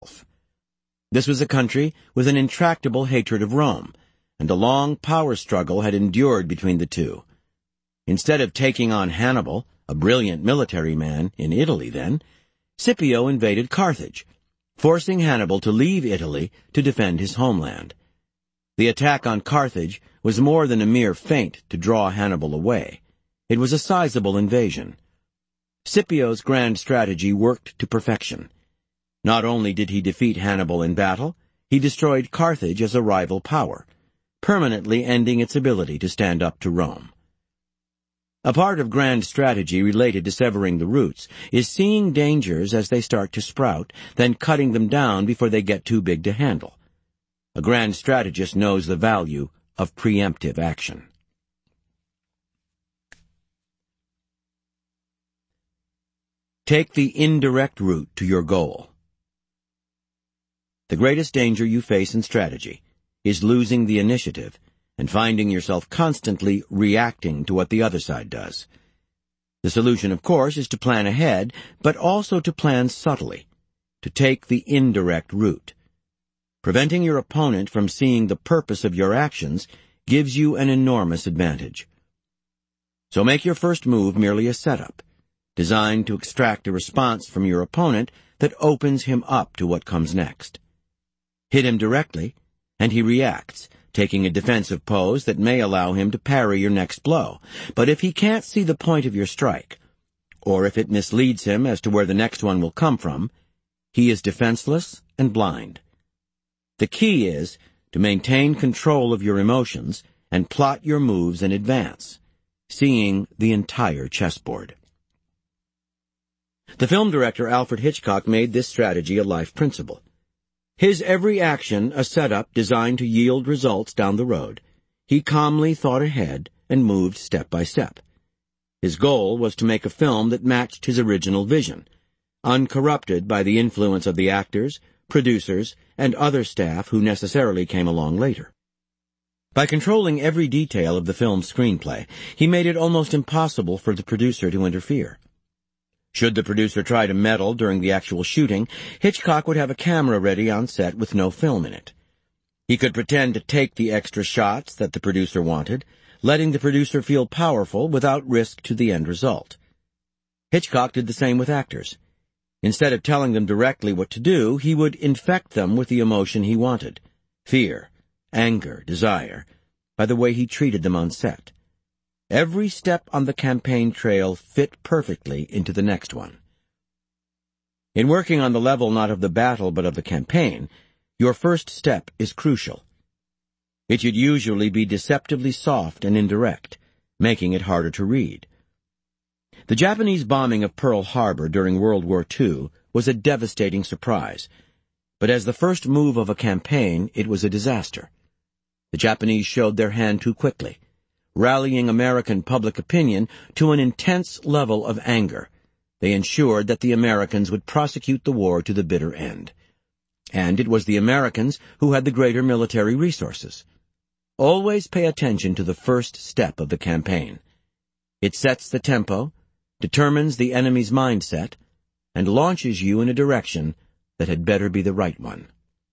himself. This was a country with an intractable hatred of Rome, and a long power struggle had endured between the two. Instead of taking on Hannibal, a brilliant military man, in Italy then, Scipio invaded Carthage, forcing Hannibal to leave Italy to defend his homeland. The attack on Carthage was more than a mere feint to draw Hannibal away. It was a sizable invasion. Scipio's grand strategy worked to perfection. Not only did he defeat Hannibal in battle, he destroyed Carthage as a rival power, permanently ending its ability to stand up to Rome. A part of grand strategy related to severing the roots is seeing dangers as they start to sprout, then cutting them down before they get too big to handle. A grand strategist knows the value of preemptive action. Take the indirect route to your goal. The greatest danger you face in strategy is losing the initiative and finding yourself constantly reacting to what the other side does. The solution, of course, is to plan ahead, but also to plan subtly, to take the indirect route. Preventing your opponent from seeing the purpose of your actions gives you an enormous advantage. So make your first move merely a setup, designed to extract a response from your opponent that opens him up to what comes next. Hit him directly, and he reacts, taking a defensive pose that may allow him to parry your next blow. But if he can't see the point of your strike, or if it misleads him as to where the next one will come from, he is defenseless and blind. The key is to maintain control of your emotions and plot your moves in advance, seeing the entire chessboard. The film director Alfred Hitchcock made this strategy a life principle. His every action a setup designed to yield results down the road. He calmly thought ahead and moved step by step. His goal was to make a film that matched his original vision, uncorrupted by the influence of the actors, producers, and other staff who necessarily came along later. By controlling every detail of the film's screenplay, he made it almost impossible for the producer to interfere. Should the producer try to meddle during the actual shooting, Hitchcock would have a camera ready on set with no film in it. He could pretend to take the extra shots that the producer wanted, letting the producer feel powerful without risk to the end result. Hitchcock did the same with actors. Instead of telling them directly what to do, he would infect them with the emotion he wanted, fear, anger, desire, by the way he treated them on set. Every step on the campaign trail fit perfectly into the next one. In working on the level not of the battle but of the campaign, your first step is crucial. It should usually be deceptively soft and indirect, making it harder to read. The Japanese bombing of Pearl Harbor during World War II was a devastating surprise, but as the first move of a campaign, it was a disaster. The Japanese showed their hand too quickly, rallying American public opinion to an intense level of anger. They ensured that the Americans would prosecute the war to the bitter end. And it was the Americans who had the greater military resources. Always pay attention to the first step of the campaign. It sets the tempo, determines the enemy's mindset, and launches you in a direction that had better be the right one.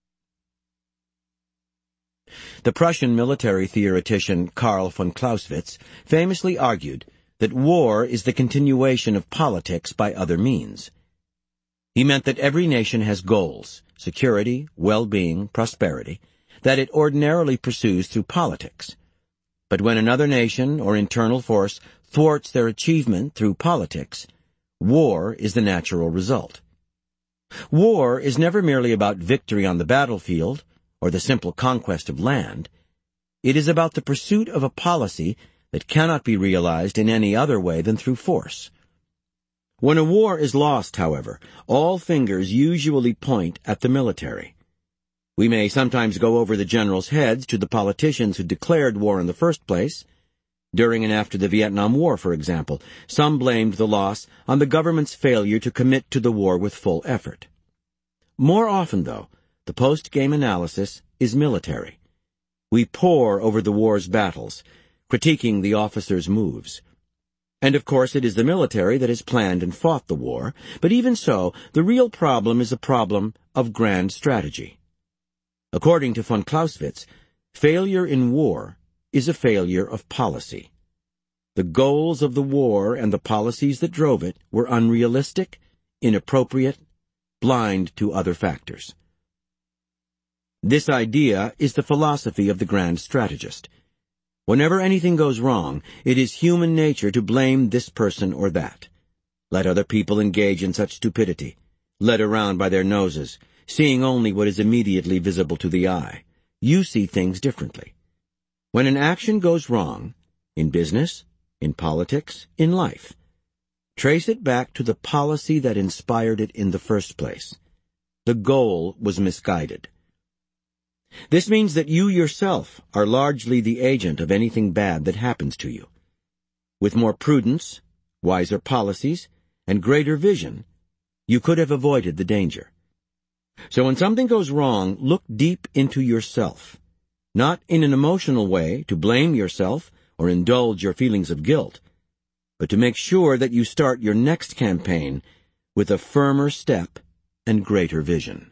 The Prussian military theoretician Karl von Clausewitz famously argued that war is the continuation of politics by other means. He meant that every nation has goals, security, well-being, prosperity, that it ordinarily pursues through politics. But when another nation or internal force thwarts their achievement through politics, war is the natural result. War is never merely about victory on the battlefield or the simple conquest of land. It is about the pursuit of a policy that cannot be realized in any other way than through force. When a war is lost, however, all fingers usually point at the military. We may sometimes go over the generals' heads to the politicians who declared war in the first place. During and after the Vietnam War, for example, some blamed the loss on the government's failure to commit to the war with full effort. More often, though, the post-game analysis is military. We pore over the war's battles, critiquing the officers' moves. And of course it is the military that has planned and fought the war, but even so, the real problem is a problem of grand strategy. According to von Clausewitz, failure in war is a failure of policy. The goals of the war and the policies that drove it were unrealistic, inappropriate, blind to other factors. This idea is the philosophy of the grand strategist. Whenever anything goes wrong, it is human nature to blame this person or that. Let other people engage in such stupidity, led around by their noses, seeing only what is immediately visible to the eye. You see things differently. When an action goes wrong, in business, in politics, in life, trace it back to the policy that inspired it in the first place. The goal was misguided. This means that you yourself are largely the agent of anything bad that happens to you. With more prudence, wiser policies, and greater vision, you could have avoided the danger. So when something goes wrong, look deep into yourself, not in an emotional way to blame yourself or indulge your feelings of guilt, but to make sure that you start your next campaign with a firmer step and greater vision.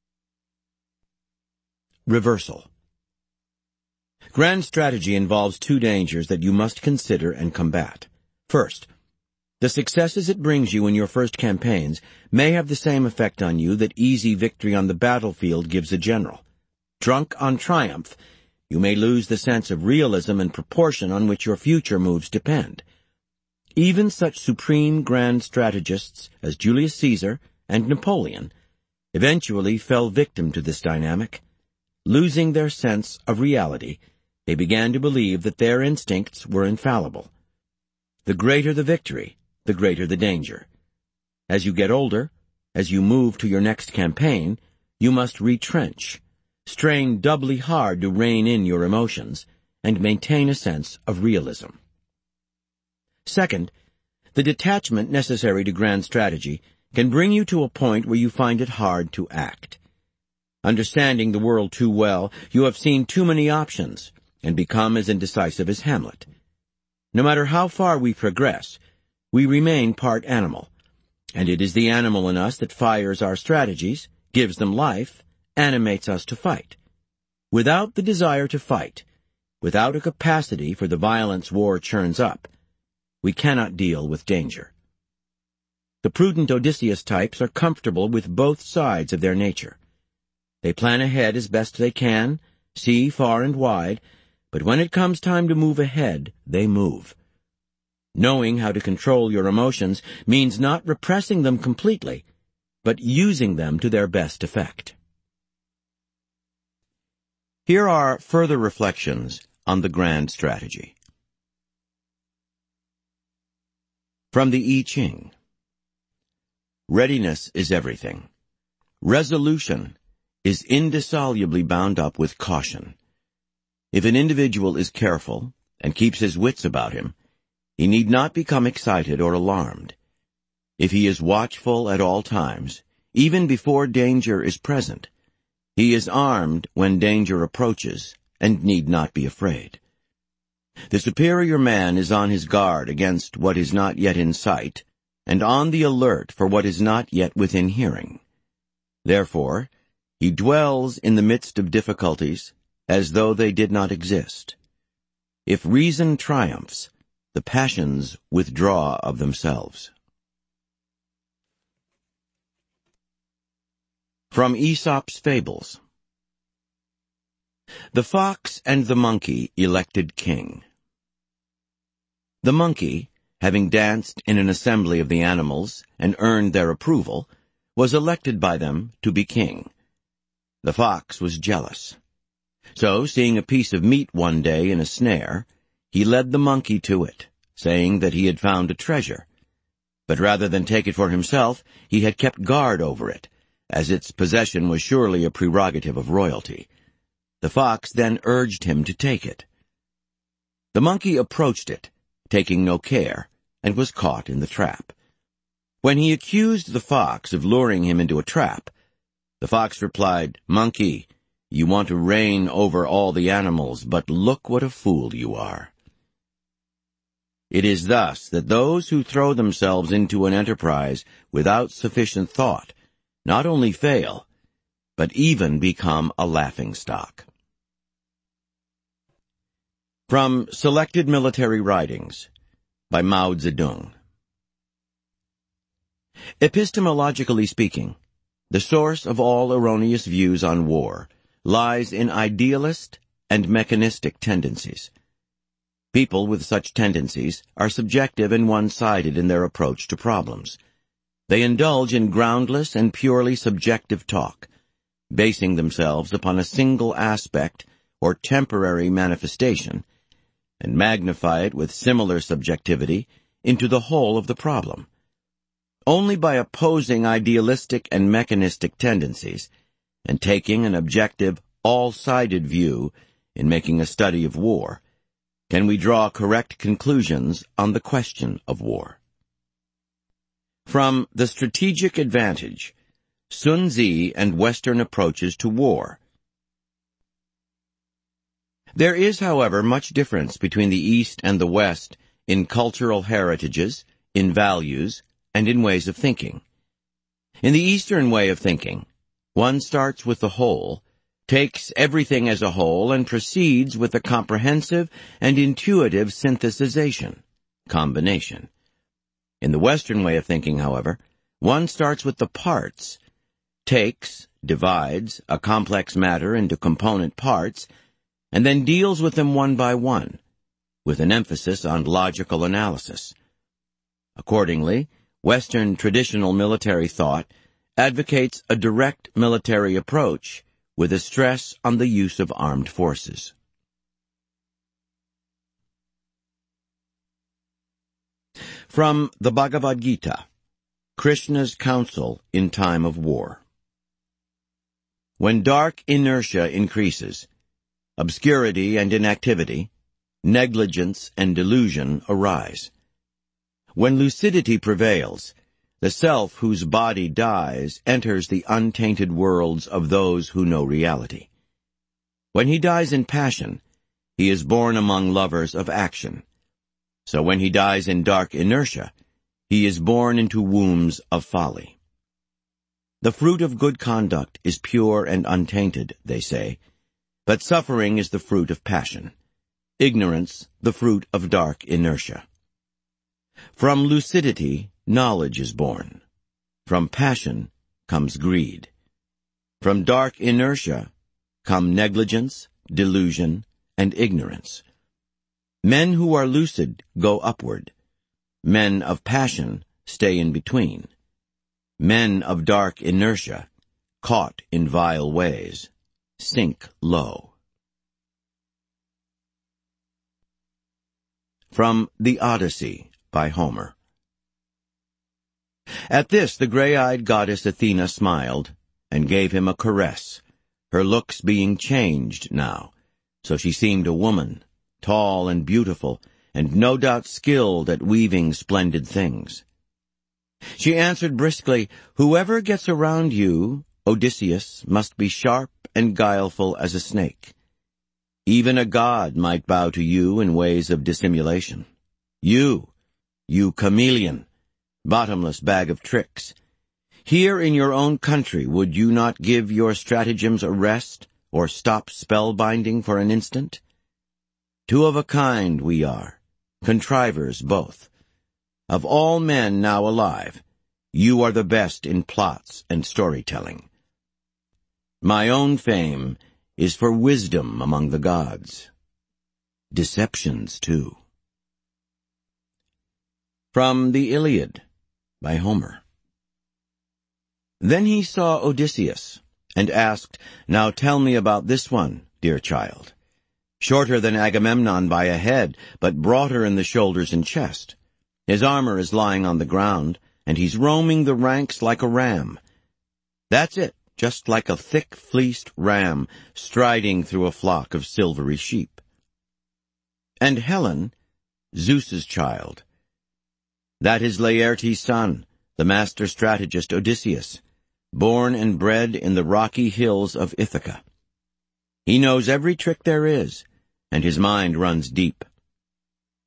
Reversal. Grand strategy involves two dangers that you must consider and combat. First, the successes it brings you in your first campaigns may have the same effect on you that easy victory on the battlefield gives a general. Drunk on triumph, you may lose the sense of realism and proportion on which your future moves depend. Even such supreme grand strategists as Julius Caesar and Napoleon eventually fell victim to this dynamic. Losing their sense of reality, they began to believe that their instincts were infallible. The greater the victory, the greater the danger. As you get older, as you move to your next campaign, you must retrench, strain doubly hard to rein in your emotions, and maintain a sense of realism. Second, the detachment necessary to grand strategy can bring you to a point where you find it hard to act. Understanding the world too well, you have seen too many options and become as indecisive as Hamlet. No matter how far we progress, we remain part animal, and it is the animal in us that fires our strategies, gives them life, animates us to fight. Without the desire to fight, without a capacity for the violence war churns up, we cannot deal with danger. The prudent Odysseus types are comfortable with both sides of their nature. They plan ahead as best they can, see far and wide, but when it comes time to move ahead, they move. Knowing how to control your emotions means not repressing them completely, but using them to their best effect. Here are further reflections on the grand strategy. From the I Ching. Readiness is everything. Resolution is indissolubly bound up with caution. If an individual is careful and keeps his wits about him, he need not become excited or alarmed. If he is watchful at all times, even before danger is present, he is armed when danger approaches and need not be afraid. The superior man is on his guard against what is not yet in sight, and on the alert for what is not yet within hearing. Therefore, he dwells in the midst of difficulties as though they did not exist. If reason triumphs, the passions withdraw of themselves. From Aesop's Fables. The Fox and the Monkey elected king. The monkey, having danced in an assembly of the animals and earned their approval, was elected by them to be king. The fox was jealous. So, seeing a piece of meat one day in a snare, he led the monkey to it, saying that he had found a treasure. But rather than take it for himself, he had kept guard over it, as its possession was surely a prerogative of royalty. The fox then urged him to take it. The monkey approached it, taking no care, and was caught in the trap. When he accused the fox of luring him into a trap, the fox replied, "Monkey, you want to reign over all the animals, but look what a fool you are." It is thus that those who throw themselves into an enterprise without sufficient thought not only fail, but even become a laughingstock. From Selected Military Writings by Mao Zedong. Epistemologically speaking, the source of all erroneous views on war lies in idealist and mechanistic tendencies. People with such tendencies are subjective and one-sided in their approach to problems. They indulge in groundless and purely subjective talk, basing themselves upon a single aspect or temporary manifestation, and magnify it with similar subjectivity into the whole of the problem. Only by opposing idealistic and mechanistic tendencies, and taking an objective, all-sided view in making a study of war, can we draw correct conclusions on the question of war. From The Strategic Advantage, Sun Tzu and Western Approaches to War. There is, however, much difference between the East and the West in cultural heritages, in values, and in ways of thinking. In the Eastern way of thinking, one starts with the whole, takes everything as a whole, and proceeds with a comprehensive and intuitive synthesization, combination. In the Western way of thinking, however, one starts with the parts, divides a complex matter into component parts, and then deals with them one by one, with an emphasis on logical analysis. Accordingly, Western traditional military thought advocates a direct military approach with a stress on the use of armed forces. From the Bhagavad Gita, Krishna's Counsel in Time of War. When dark inertia increases, obscurity and inactivity, negligence and delusion arise. When lucidity prevails, the self whose body dies enters the untainted worlds of those who know reality. When he dies in passion, he is born among lovers of action. So when he dies in dark inertia, he is born into wombs of folly. The fruit of good conduct is pure and untainted, they say, but suffering is the fruit of passion, ignorance the fruit of dark inertia. From lucidity, knowledge is born. From passion comes greed. From dark inertia come negligence, delusion, and ignorance. Men who are lucid go upward. Men of passion stay in between. Men of dark inertia, caught in vile ways, sink low. From The Odyssey by Homer. At this the gray-eyed goddess Athena smiled and gave him a caress, her looks being changed now, so she seemed a woman, tall and beautiful, and no doubt skilled at weaving splendid things. She answered briskly, "Whoever gets around you, Odysseus, must be sharp and guileful as a snake. Even a god might bow to you in ways of dissimulation. You chameleon, bottomless bag of tricks. Here in your own country would you not give your stratagems a rest, or stop spellbinding for an instant? Two of a kind we are, contrivers both. Of all men now alive, you are the best in plots and storytelling. My own fame is for wisdom among the gods. Deceptions, too." From the Iliad by Homer. Then he saw Odysseus, and asked, "Now tell me about this one, dear child. Shorter than Agamemnon by a head, but broader in the shoulders and chest. His armor is lying on the ground, and he's roaming the ranks like a ram. That's it, just like a thick-fleeced ram striding through a flock of silvery sheep. And Helen, Zeus's child. That is Laertes' son, the master strategist Odysseus, born and bred in the rocky hills of Ithaca. He knows every trick there is, and his mind runs deep.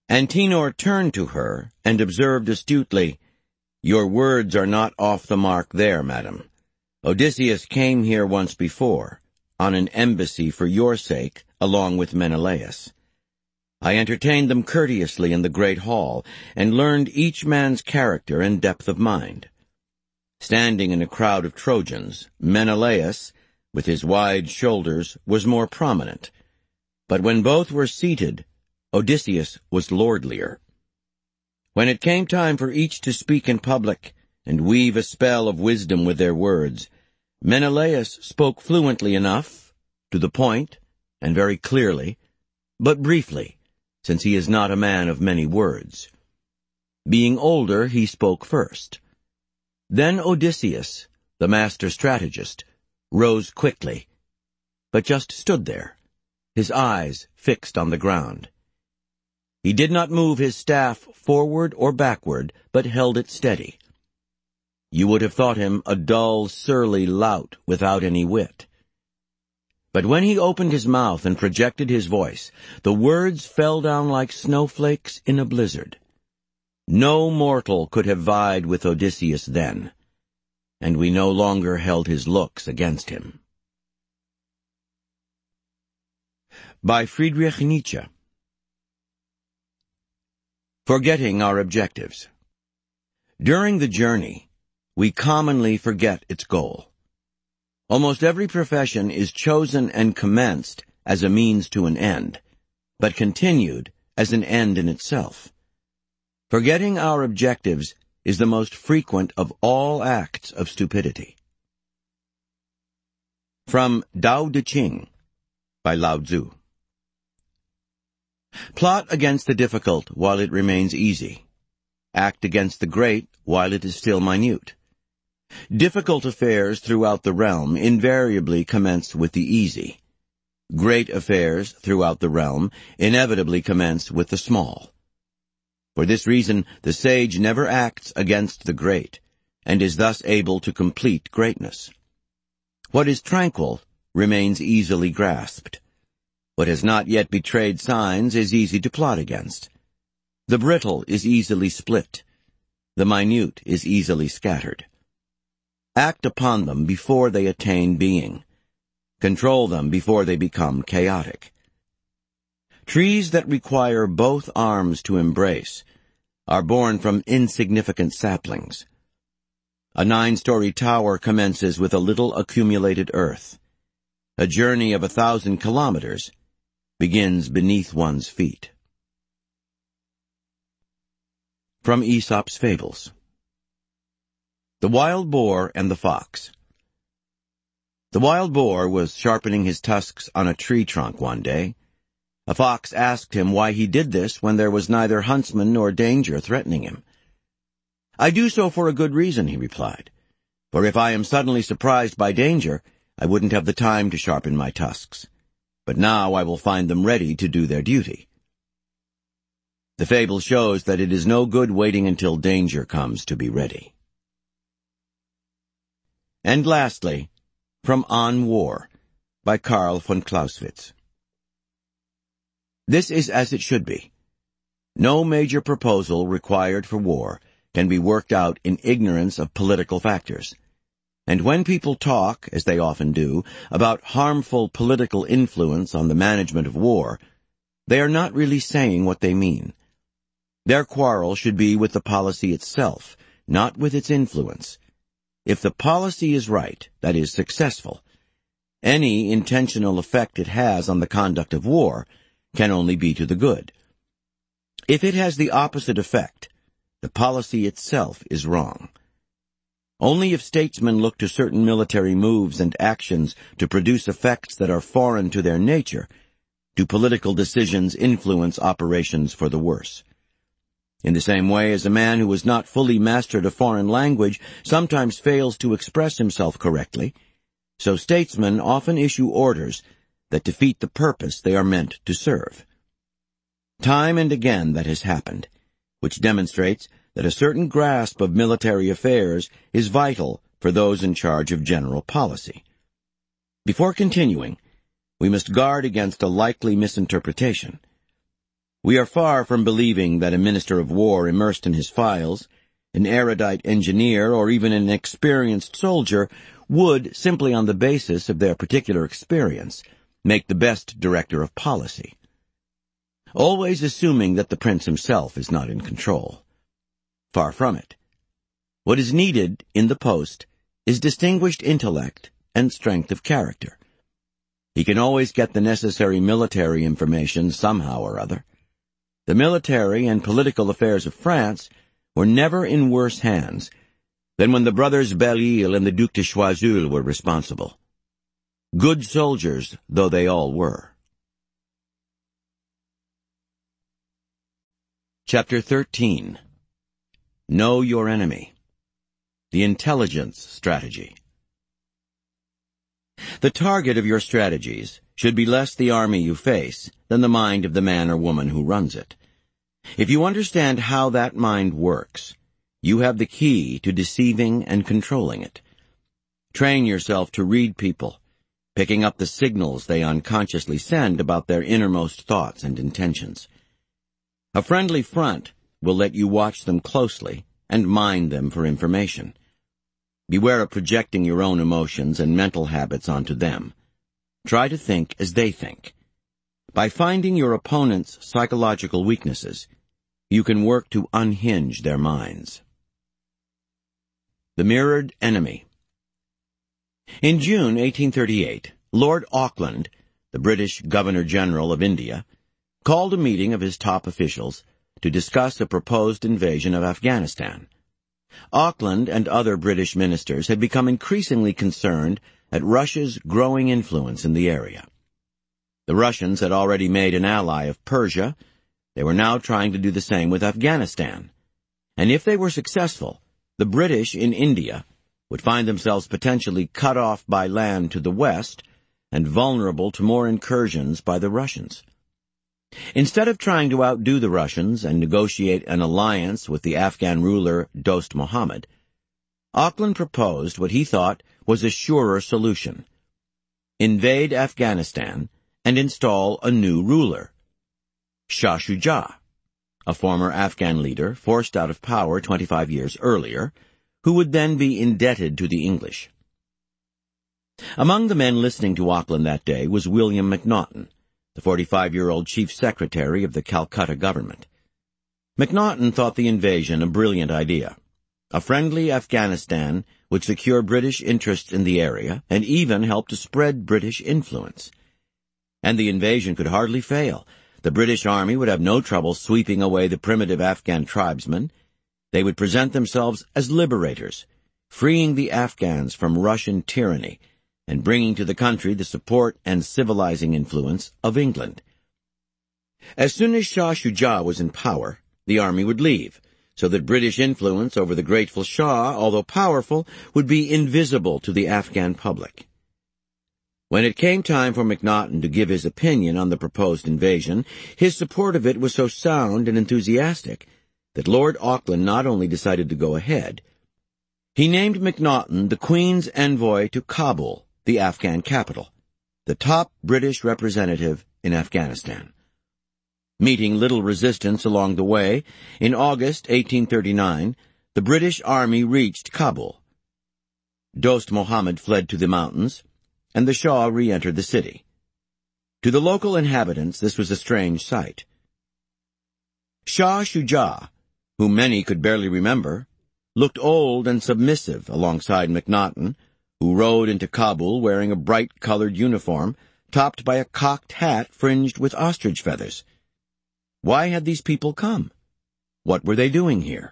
Antenor turned to her and observed astutely, "Your words are not off the mark there, madam. Odysseus came here once before, on an embassy for your sake, along with Menelaus. I entertained them courteously in the great hall, and learned each man's character and depth of mind. Standing in a crowd of Trojans, Menelaus, with his wide shoulders, was more prominent. But when both were seated, Odysseus was lordlier. When it came time for each to speak in public and weave a spell of wisdom with their words, Menelaus spoke fluently enough, to the point, and very clearly, but briefly, since he is not a man of many words. Being older, he spoke first. Then Odysseus, the master strategist, rose quickly, but just stood there, his eyes fixed on the ground. He did not move his staff forward or backward, but held it steady. You would have thought him a dull, surly lout without any wit. But when he opened his mouth and projected his voice, the words fell down like snowflakes in a blizzard. No mortal could have vied with Odysseus then, and we no longer held his looks against him. By Friedrich Nietzsche. Forgetting our objectives. During the journey, we commonly forget its goal. Almost every profession is chosen and commenced as a means to an end, but continued as an end in itself. Forgetting our objectives is the most frequent of all acts of stupidity. From Tao Te Ching, by Lao Tzu. Plot against the difficult while it remains easy. Act against the great while it is still minute. Difficult affairs throughout the realm invariably commence with the easy. Great affairs throughout the realm inevitably commence with the small. For this reason, the sage never acts against the great, and is thus able to complete greatness. What is tranquil remains easily grasped. What has not yet betrayed signs is easy to plot against. The brittle is easily split. The minute is easily scattered. Act upon them before they attain being. Control them before they become chaotic. Trees that require both arms to embrace are born from insignificant saplings. A 9-story tower commences with a little accumulated earth. A journey of 1,000 kilometers begins beneath one's feet. From Aesop's Fables. The Wild Boar and the Fox. The wild boar was sharpening his tusks on a tree trunk one day. A fox asked him why he did this when there was neither huntsman nor danger threatening him. "I do so for a good reason," he replied. "For if I am suddenly surprised by danger, I wouldn't have the time to sharpen my tusks. But now I will find them ready to do their duty." The fable shows that it is no good waiting until danger comes to be ready. And lastly, from On War, by Karl von Clausewitz. This is as it should be. No major proposal required for war can be worked out in ignorance of political factors. And when people talk, as they often do, about harmful political influence on the management of war, they are not really saying what they mean. Their quarrel should be with the policy itself, not with its influence. If the policy is right, that is, successful, any intentional effect it has on the conduct of war can only be to the good. If it has the opposite effect, the policy itself is wrong. Only if statesmen look to certain military moves and actions to produce effects that are foreign to their nature do political decisions influence operations for the worse. In the same way as a man who has not fully mastered a foreign language sometimes fails to express himself correctly, so statesmen often issue orders that defeat the purpose they are meant to serve. Time and again that has happened, which demonstrates that a certain grasp of military affairs is vital for those in charge of general policy. Before continuing, we must guard against a likely misinterpretation. We are far from believing that a minister of war immersed in his files, an erudite engineer, or even an experienced soldier would, simply on the basis of their particular experience, make the best director of policy. Always assuming that the prince himself is not in control. Far from it. What is needed in the post is distinguished intellect and strength of character. He can always get the necessary military information somehow or other. The military and political affairs of France were never in worse hands than when the brothers Belle-Isle and the Duc de Choiseul were responsible. Good soldiers though they all were. Chapter 13. Know your enemy. The intelligence strategy. The target of your strategies should be less the army you face than the mind of the man or woman who runs it. If you understand how that mind works, you have the key to deceiving and controlling it. Train yourself to read people, picking up the signals they unconsciously send about their innermost thoughts and intentions. A friendly front will let you watch them closely and mine them for information. Beware of projecting your own emotions and mental habits onto them. Try to think as they think. By finding your opponent's psychological weaknesses, you can work to unhinge their minds. The Mirrored Enemy. In June 1838, Lord Auckland, the British Governor-General of India, called a meeting of his top officials to discuss a proposed invasion of Afghanistan. Auckland and other British ministers had become increasingly concerned at Russia's growing influence in the area. The Russians had already made an ally of Persia. They were now trying to do the same with Afghanistan. And if they were successful, the British in India would find themselves potentially cut off by land to the west and vulnerable to more incursions by the Russians. Instead of trying to outdo the Russians and negotiate an alliance with the Afghan ruler Dost Muhammad, Auckland proposed what he thought was a surer solution: invade Afghanistan and install a new ruler, Shah Shuja, a former Afghan leader forced out of power 25 years earlier, who would then be indebted to the English. Among the men listening to Auckland that day was William McNaughton, the 45-year-old chief secretary of the Calcutta government. McNaughton thought the invasion a brilliant idea. A friendly Afghanistan would secure British interests in the area and even help to spread British influence. And the invasion could hardly fail. The British Army would have no trouble sweeping away the primitive Afghan tribesmen. They would present themselves as liberators, freeing the Afghans from Russian tyranny and bringing to the country the support and civilizing influence of England. As soon as Shah Shuja was in power, the army would leave, so that British influence over the grateful Shah, although powerful, would be invisible to the Afghan public. When it came time for McNaughton to give his opinion on the proposed invasion, his support of it was so sound and enthusiastic that Lord Auckland not only decided to go ahead, he named McNaughton the Queen's envoy to Kabul, the Afghan capital, the top British representative in Afghanistan. Meeting little resistance along the way, in August 1839, the British Army reached Kabul. Dost Muhammad fled to the mountains, and the Shah re-entered the city. To the local inhabitants, this was a strange sight. Shah Shuja, whom many could barely remember, looked old and submissive alongside McNaughton, who rode into Kabul wearing a bright-colored uniform, topped by a cocked hat fringed with ostrich feathers. Why had these people come? What were they doing here?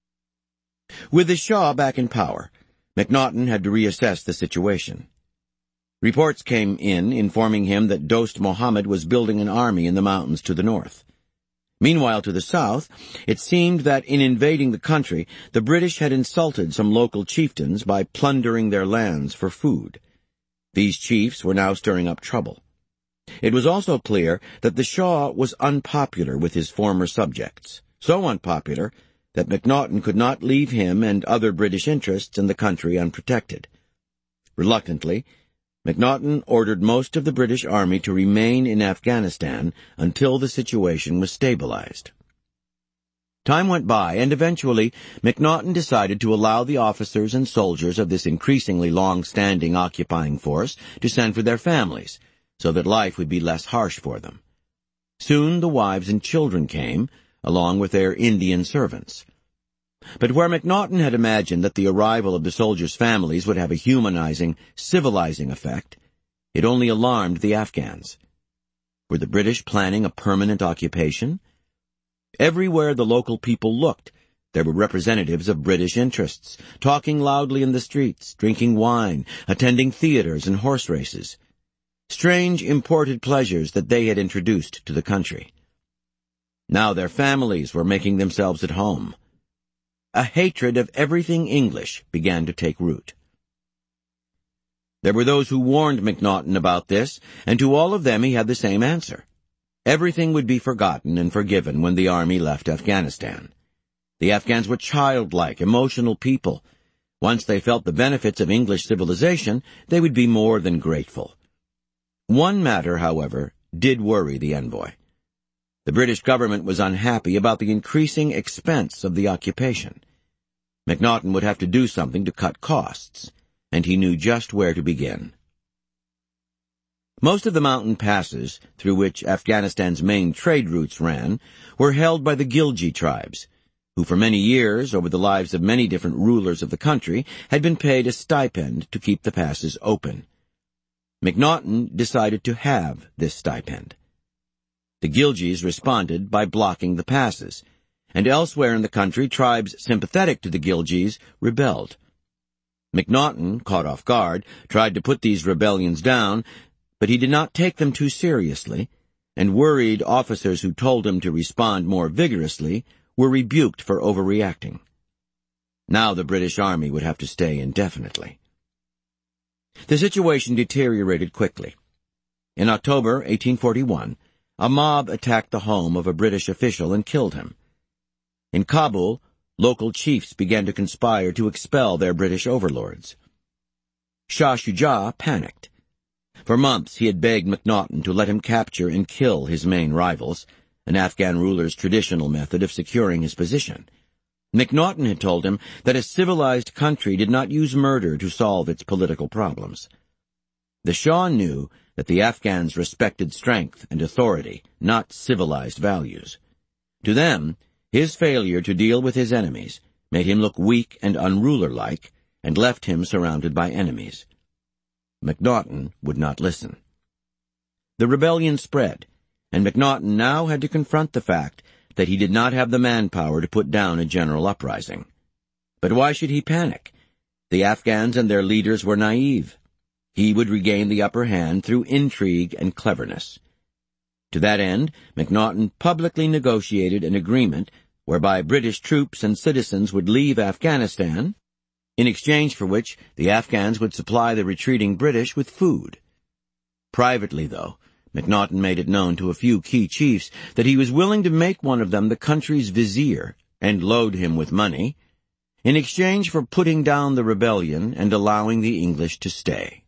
With the Shah back in power, McNaughton had to reassess the situation. Reports came in informing him that Dost Muhammad was building an army in the mountains to the north. Meanwhile, to the south, it seemed that in invading the country, the British had insulted some local chieftains by plundering their lands for food. These chiefs were now stirring up trouble. It was also clear that the Shah was unpopular with his former subjects, so unpopular that McNaughton could not leave him and other British interests in the country unprotected. Reluctantly, MacNaughton ordered most of the British Army to remain in Afghanistan until the situation was stabilized. Time went by, and eventually MacNaughton decided to allow the officers and soldiers of this increasingly long-standing occupying force to send for their families, so that life would be less harsh for them. Soon the wives and children came, along with their Indian servants. But where MacNaughton had imagined that the arrival of the soldiers' families would have a humanizing, civilizing effect, it only alarmed the Afghans. Were the British planning a permanent occupation? Everywhere the local people looked, there were representatives of British interests, talking loudly in the streets, drinking wine, attending theaters and horse races. Strange imported pleasures that they had introduced to the country. Now their families were making themselves at home. A hatred of everything English began to take root. There were those who warned MacNaughton about this, and to all of them he had the same answer. Everything would be forgotten and forgiven when the army left Afghanistan. The Afghans were childlike, emotional people. Once they felt the benefits of English civilization, they would be more than grateful. One matter, however, did worry the envoy. The British government was unhappy about the increasing expense of the occupation. MacNaughton would have to do something to cut costs, and he knew just where to begin. Most of the mountain passes, through which Afghanistan's main trade routes ran, were held by the Ghilji tribes, who for many years, over the lives of many different rulers of the country, had been paid a stipend to keep the passes open. MacNaughton decided to have this stipend. The Ghiljis responded by blocking the passes, and elsewhere in the country tribes sympathetic to the Ghiljis rebelled. MacNaughton, caught off guard, tried to put these rebellions down, but he did not take them too seriously, and worried officers who told him to respond more vigorously were rebuked for overreacting. Now the British Army would have to stay indefinitely. The situation deteriorated quickly. In October 1841, a mob attacked the home of a British official and killed him. In Kabul, local chiefs began to conspire to expel their British overlords. Shah Shuja panicked. For months he had begged MacNaughton to let him capture and kill his main rivals, an Afghan ruler's traditional method of securing his position. MacNaughton had told him that a civilized country did not use murder to solve its political problems. The Shah knew that the Afghans respected strength and authority, not civilized values. To them, his failure to deal with his enemies made him look weak and unruler-like, and left him surrounded by enemies. MacNaughton would not listen. The rebellion spread, and MacNaughton now had to confront the fact that he did not have the manpower to put down a general uprising. But why should he panic? The Afghans and their leaders were naive. He would regain the upper hand through intrigue and cleverness. To that end, MacNaughton publicly negotiated an agreement whereby British troops and citizens would leave Afghanistan, in exchange for which the Afghans would supply the retreating British with food. Privately, though, MacNaughton made it known to a few key chiefs that he was willing to make one of them the country's vizier and load him with money, in exchange for putting down the rebellion and allowing the English to stay.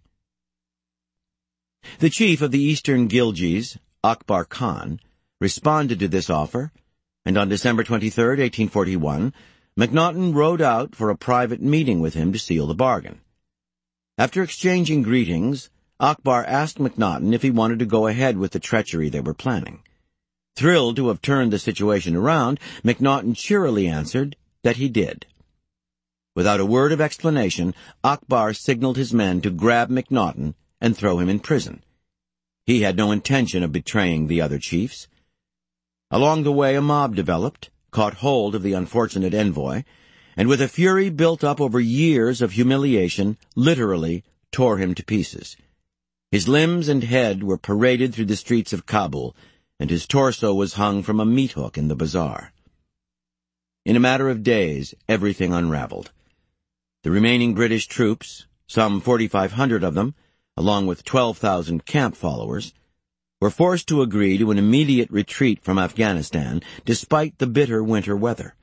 The chief of the Eastern Ghiljis, Akbar Khan, responded to this offer, and on December 23, 1841, MacNaughton rode out for a private meeting with him to seal the bargain. After exchanging greetings, Akbar asked MacNaughton if he wanted to go ahead with the treachery they were planning. Thrilled to have turned the situation around, MacNaughton cheerily answered that he did. Without a word of explanation, Akbar signaled his men to grab MacNaughton and throw him in prison. He had no intention of betraying the other chiefs. Along the way, a mob developed, caught hold of the unfortunate envoy, and with a fury built up over years of humiliation, literally tore him to pieces. His limbs and head were paraded through the streets of Kabul, and his torso was hung from a meat hook in the bazaar. In a matter of days, everything unraveled. The remaining British troops, some 4,500 of them, along with 12,000 camp followers, were forced to agree to an immediate retreat from Afghanistan despite the bitter winter weather.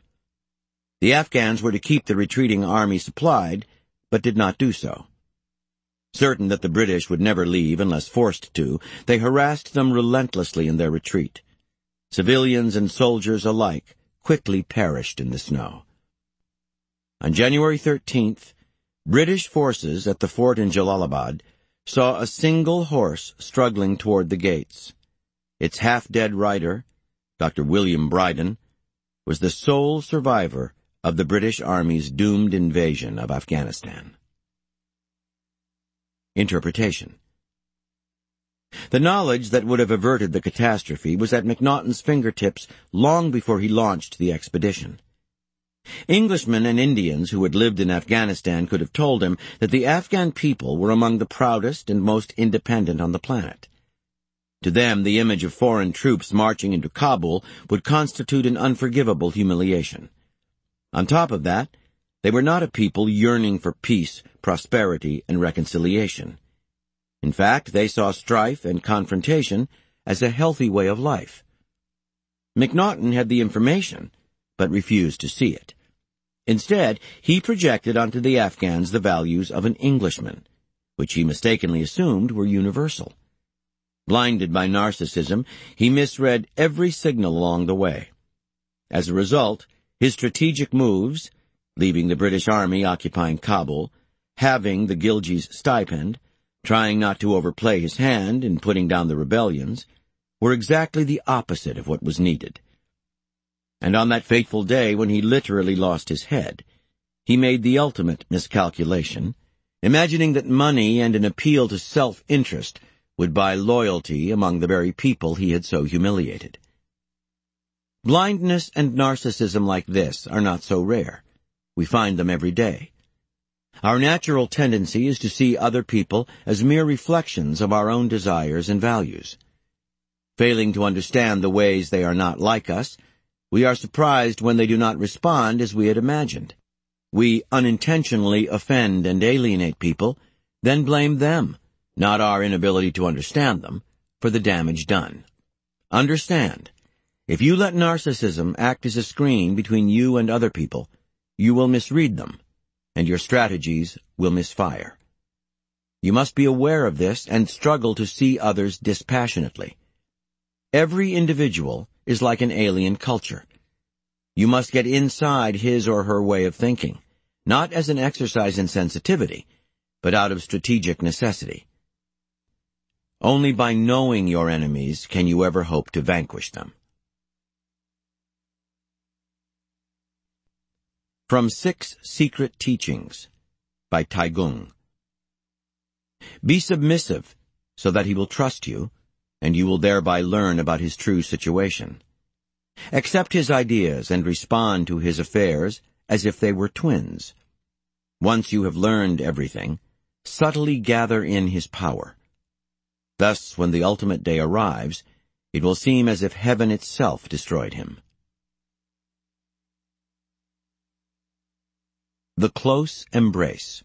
The Afghans were to keep the retreating army supplied, but did not do so. Certain that the British would never leave unless forced to, they harassed them relentlessly in their retreat. Civilians and soldiers alike quickly perished in the snow. On January 13th, British forces at the fort in Jalalabad saw a single horse struggling toward the gates. Its half-dead rider, Dr. William Brydon, was the sole survivor of the British Army's doomed invasion of Afghanistan. Interpretation. The knowledge that would have averted the catastrophe was at MacNaughton's fingertips long before he launched the expedition. Englishmen and Indians who had lived in Afghanistan could have told him that the Afghan people were among the proudest and most independent on the planet. To them, the image of foreign troops marching into Kabul would constitute an unforgivable humiliation. On top of that, they were not a people yearning for peace, prosperity, and reconciliation. In fact, they saw strife and confrontation as a healthy way of life. MacNaughton had the information, but refused to see it. Instead, he projected onto the Afghans the values of an Englishman, which he mistakenly assumed were universal. Blinded by narcissism, he misread every signal along the way. As a result, his strategic moves, leaving the British Army occupying Kabul, halving the Gilgis' stipend, trying not to overplay his hand in putting down the rebellions, were exactly the opposite of what was needed. And on that fateful day when he literally lost his head, he made the ultimate miscalculation, imagining that money and an appeal to self-interest would buy loyalty among the very people he had so humiliated. Blindness and narcissism like this are not so rare. We find them every day. Our natural tendency is to see other people as mere reflections of our own desires and values. Failing to understand the ways they are not like us, we are surprised when they do not respond as we had imagined. We unintentionally offend and alienate people, then blame them, not our inability to understand them, for the damage done. Understand, if you let narcissism act as a screen between you and other people, you will misread them, and your strategies will misfire. You must be aware of this and struggle to see others dispassionately. Every individual is like an alien culture. You must get inside his or her way of thinking, not as an exercise in sensitivity, but out of strategic necessity. Only by knowing your enemies can you ever hope to vanquish them. From 6 Secret Teachings by Taigung. Be submissive so that he will trust you, and you will thereby learn about his true situation. Accept his ideas and respond to his affairs as if they were twins. Once you have learned everything, subtly gather in his power. Thus, when the ultimate day arrives, it will seem as if heaven itself destroyed him. The Close Embrace.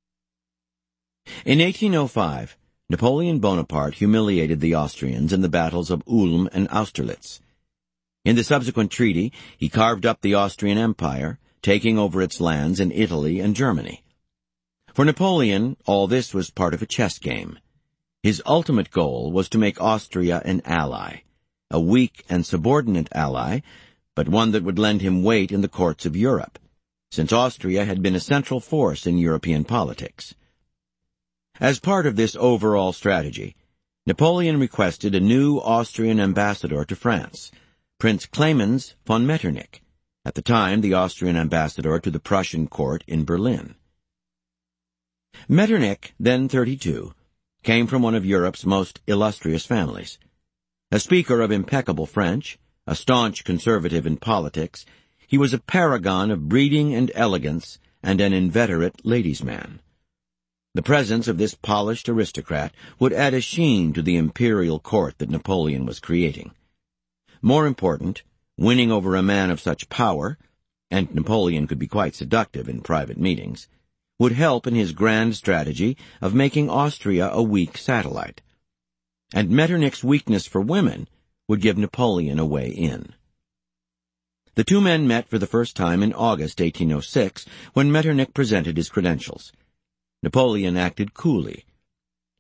In 1805, Napoleon Bonaparte humiliated the Austrians in the battles of Ulm and Austerlitz. In the subsequent treaty, he carved up the Austrian Empire, taking over its lands in Italy and Germany. For Napoleon, all this was part of a chess game. His ultimate goal was to make Austria an ally, a weak and subordinate ally, but one that would lend him weight in the courts of Europe, since Austria had been a central force in European politics. As part of this overall strategy, Napoleon requested a new Austrian ambassador to France, Prince Clemens von Metternich, at the time the Austrian ambassador to the Prussian court in Berlin. Metternich, then 32, came from one of Europe's most illustrious families. A speaker of impeccable French, a staunch conservative in politics, he was a paragon of breeding and elegance and an inveterate ladies' man. The presence of this polished aristocrat would add a sheen to the imperial court that Napoleon was creating. More important, winning over a man of such power, and Napoleon could be quite seductive in private meetings, would help in his grand strategy of making Austria a weak satellite. And Metternich's weakness for women would give Napoleon a way in. The two men met for the first time in August 1806, when Metternich presented his credentials. Napoleon acted coolly,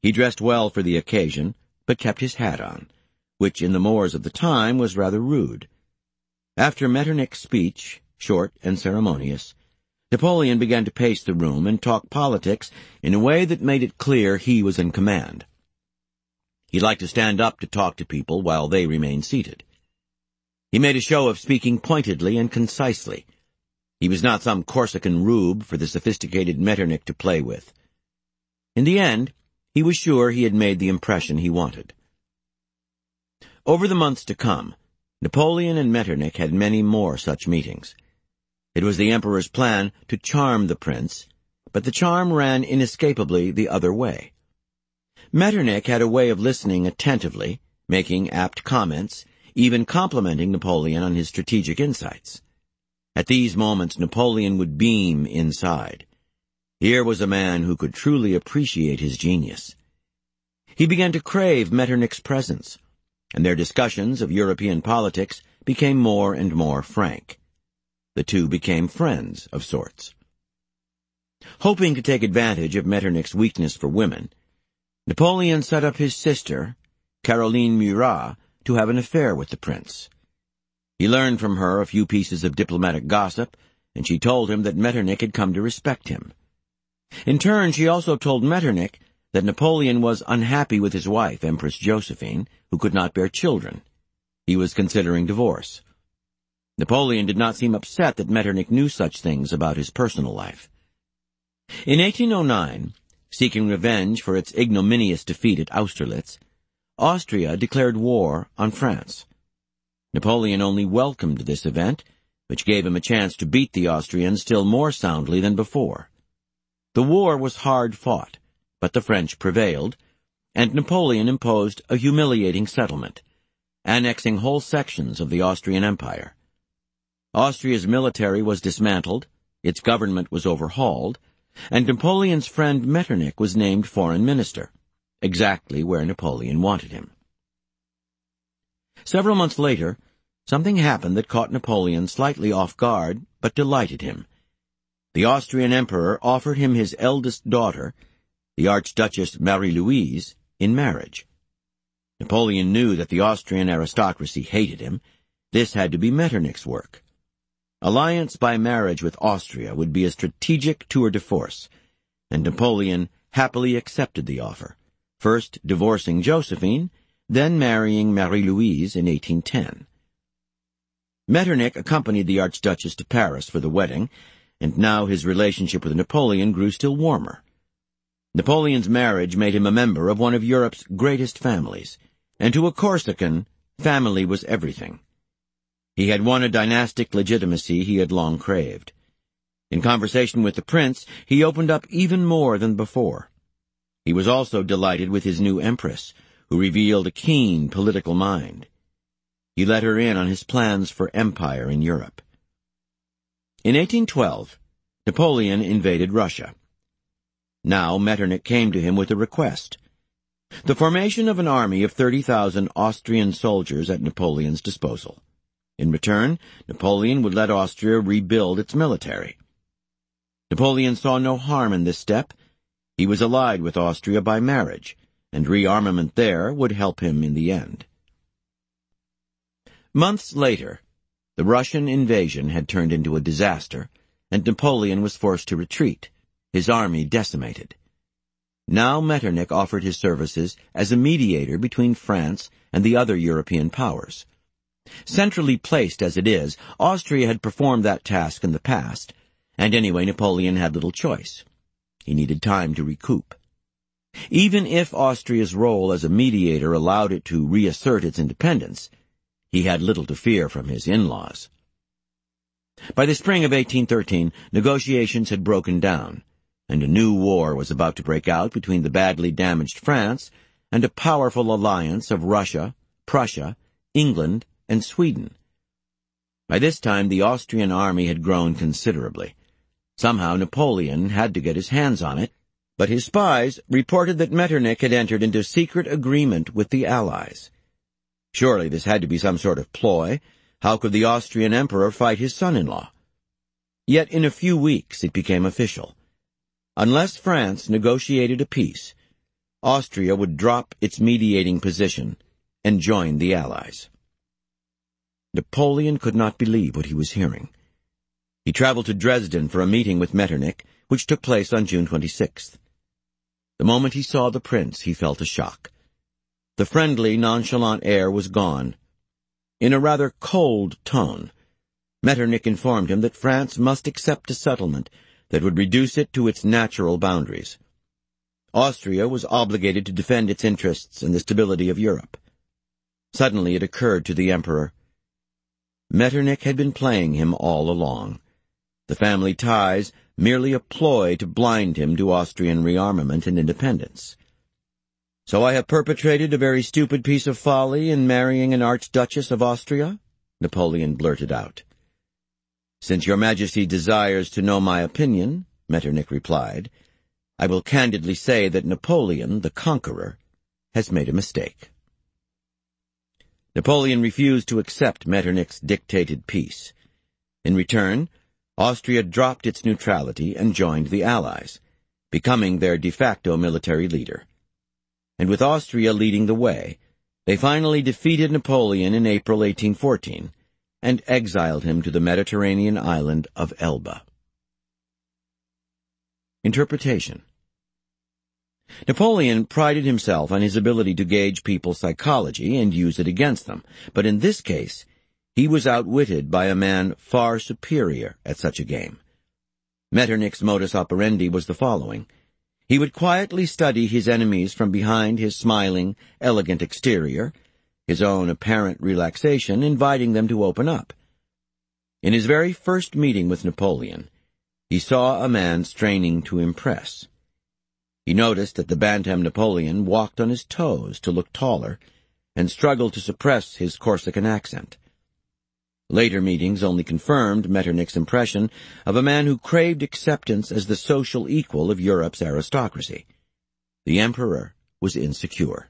He dressed well for the occasion, but kept his hat on, which in the Moors of the time was rather rude. After Metternich's speech, short and ceremonious, Napoleon began to pace the room and talk politics in a way that made it clear he was in command. He liked to stand up to talk to people while they remained seated. He made a show of speaking pointedly and concisely. He was not some Corsican rube for the sophisticated Metternich to play with. In the end, he was sure he had made the impression he wanted. Over the months to come, Napoleon and Metternich had many more such meetings. It was the Emperor's plan to charm the prince, but the charm ran inescapably the other way. Metternich had a way of listening attentively, making apt comments, even complimenting Napoleon on his strategic insights. At these moments, Napoleon would beam inside. Here was a man who could truly appreciate his genius. He began to crave Metternich's presence, and their discussions of European politics became more and more frank. The two became friends of sorts. Hoping to take advantage of Metternich's weakness for women, Napoleon set up his sister, Caroline Murat, to have an affair with the prince. He learned from her a few pieces of diplomatic gossip, and she told him that Metternich had come to respect him. In turn, she also told Metternich that Napoleon was unhappy with his wife, Empress Josephine, who could not bear children. He was considering divorce. Napoleon did not seem upset that Metternich knew such things about his personal life. In 1809, seeking revenge for its ignominious defeat at Austerlitz, Austria declared war on France. Napoleon only welcomed this event, which gave him a chance to beat the Austrians still more soundly than before. The war was hard fought, but the French prevailed, and Napoleon imposed a humiliating settlement, annexing whole sections of the Austrian Empire. Austria's military was dismantled, its government was overhauled, and Napoleon's friend Metternich was named foreign minister, exactly where Napoleon wanted him. Several months later, something happened that caught Napoleon slightly off guard, but delighted him. The Austrian emperor offered him his eldest daughter, the Archduchess Marie-Louise, in marriage. Napoleon knew that the Austrian aristocracy hated him. This had to be Metternich's work. Alliance by marriage with Austria would be a strategic tour de force, and Napoleon happily accepted the offer, first divorcing Josephine, then marrying Marie-Louise in 1810. Metternich accompanied the Archduchess to Paris for the wedding, and now his relationship with Napoleon grew still warmer. Napoleon's marriage made him a member of one of Europe's greatest families, and to a Corsican, family was everything. He had won a dynastic legitimacy he had long craved. In conversation with the prince, he opened up even more than before. He was also delighted with his new empress, who revealed a keen political mind. He let her in on his plans for empire in Europe. In 1812, Napoleon invaded Russia. Now Metternich came to him with a request: the formation of an army of 30,000 Austrian soldiers at Napoleon's disposal. In return, Napoleon would let Austria rebuild its military. Napoleon saw no harm in this step. He was allied with Austria by marriage, and rearmament there would help him in the end. Months later, the Russian invasion had turned into a disaster, and Napoleon was forced to retreat, his army decimated. Now Metternich offered his services as a mediator between France and the other European powers. Centrally placed as it is, Austria had performed that task in the past, and anyway Napoleon had little choice. He needed time to recoup. Even if Austria's role as a mediator allowed it to reassert its independence, he had little to fear from his in-laws. By the spring of 1813, negotiations had broken down, and a new war was about to break out between the badly damaged France and a powerful alliance of Russia, Prussia, England, and Sweden. By this time, the Austrian army had grown considerably. Somehow Napoleon had to get his hands on it, but his spies reported that Metternich had entered into secret agreement with the Allies. Surely this had to be some sort of ploy. How could the Austrian emperor fight his son-in-law? Yet in a few weeks it became official. Unless France negotiated a peace, Austria would drop its mediating position and join the Allies. Napoleon could not believe what he was hearing. He traveled to Dresden for a meeting with Metternich, which took place on June 26th. The moment he saw the prince, he felt a shock. The friendly, nonchalant air was gone. In a rather cold tone, Metternich informed him that France must accept a settlement that would reduce it to its natural boundaries. Austria was obligated to defend its interests and the stability of Europe. Suddenly it occurred to the Emperor. Metternich had been playing him all along. The family ties merely a ploy to blind him to Austrian rearmament and independence. "So I have perpetrated a very stupid piece of folly in marrying an Archduchess of Austria?" Napoleon blurted out. "Since your Majesty desires to know my opinion," Metternich replied, "I will candidly say that Napoleon, the conqueror, has made a mistake." Napoleon refused to accept Metternich's dictated peace. In return, Austria dropped its neutrality and joined the Allies, becoming their de facto military leader. And with Austria leading the way, they finally defeated Napoleon in April 1814 and exiled him to the Mediterranean island of Elba. Interpretation. Napoleon prided himself on his ability to gauge people's psychology and use it against them, but in this case, he was outwitted by a man far superior at such a game. Metternich's modus operandi was the following. He would quietly study his enemies from behind his smiling, elegant exterior, his own apparent relaxation inviting them to open up. In his very first meeting with Napoleon, he saw a man straining to impress. He noticed that the bantam Napoleon walked on his toes to look taller and struggled to suppress his Corsican accent. Later meetings only confirmed Metternich's impression of a man who craved acceptance as the social equal of Europe's aristocracy. The Emperor was insecure.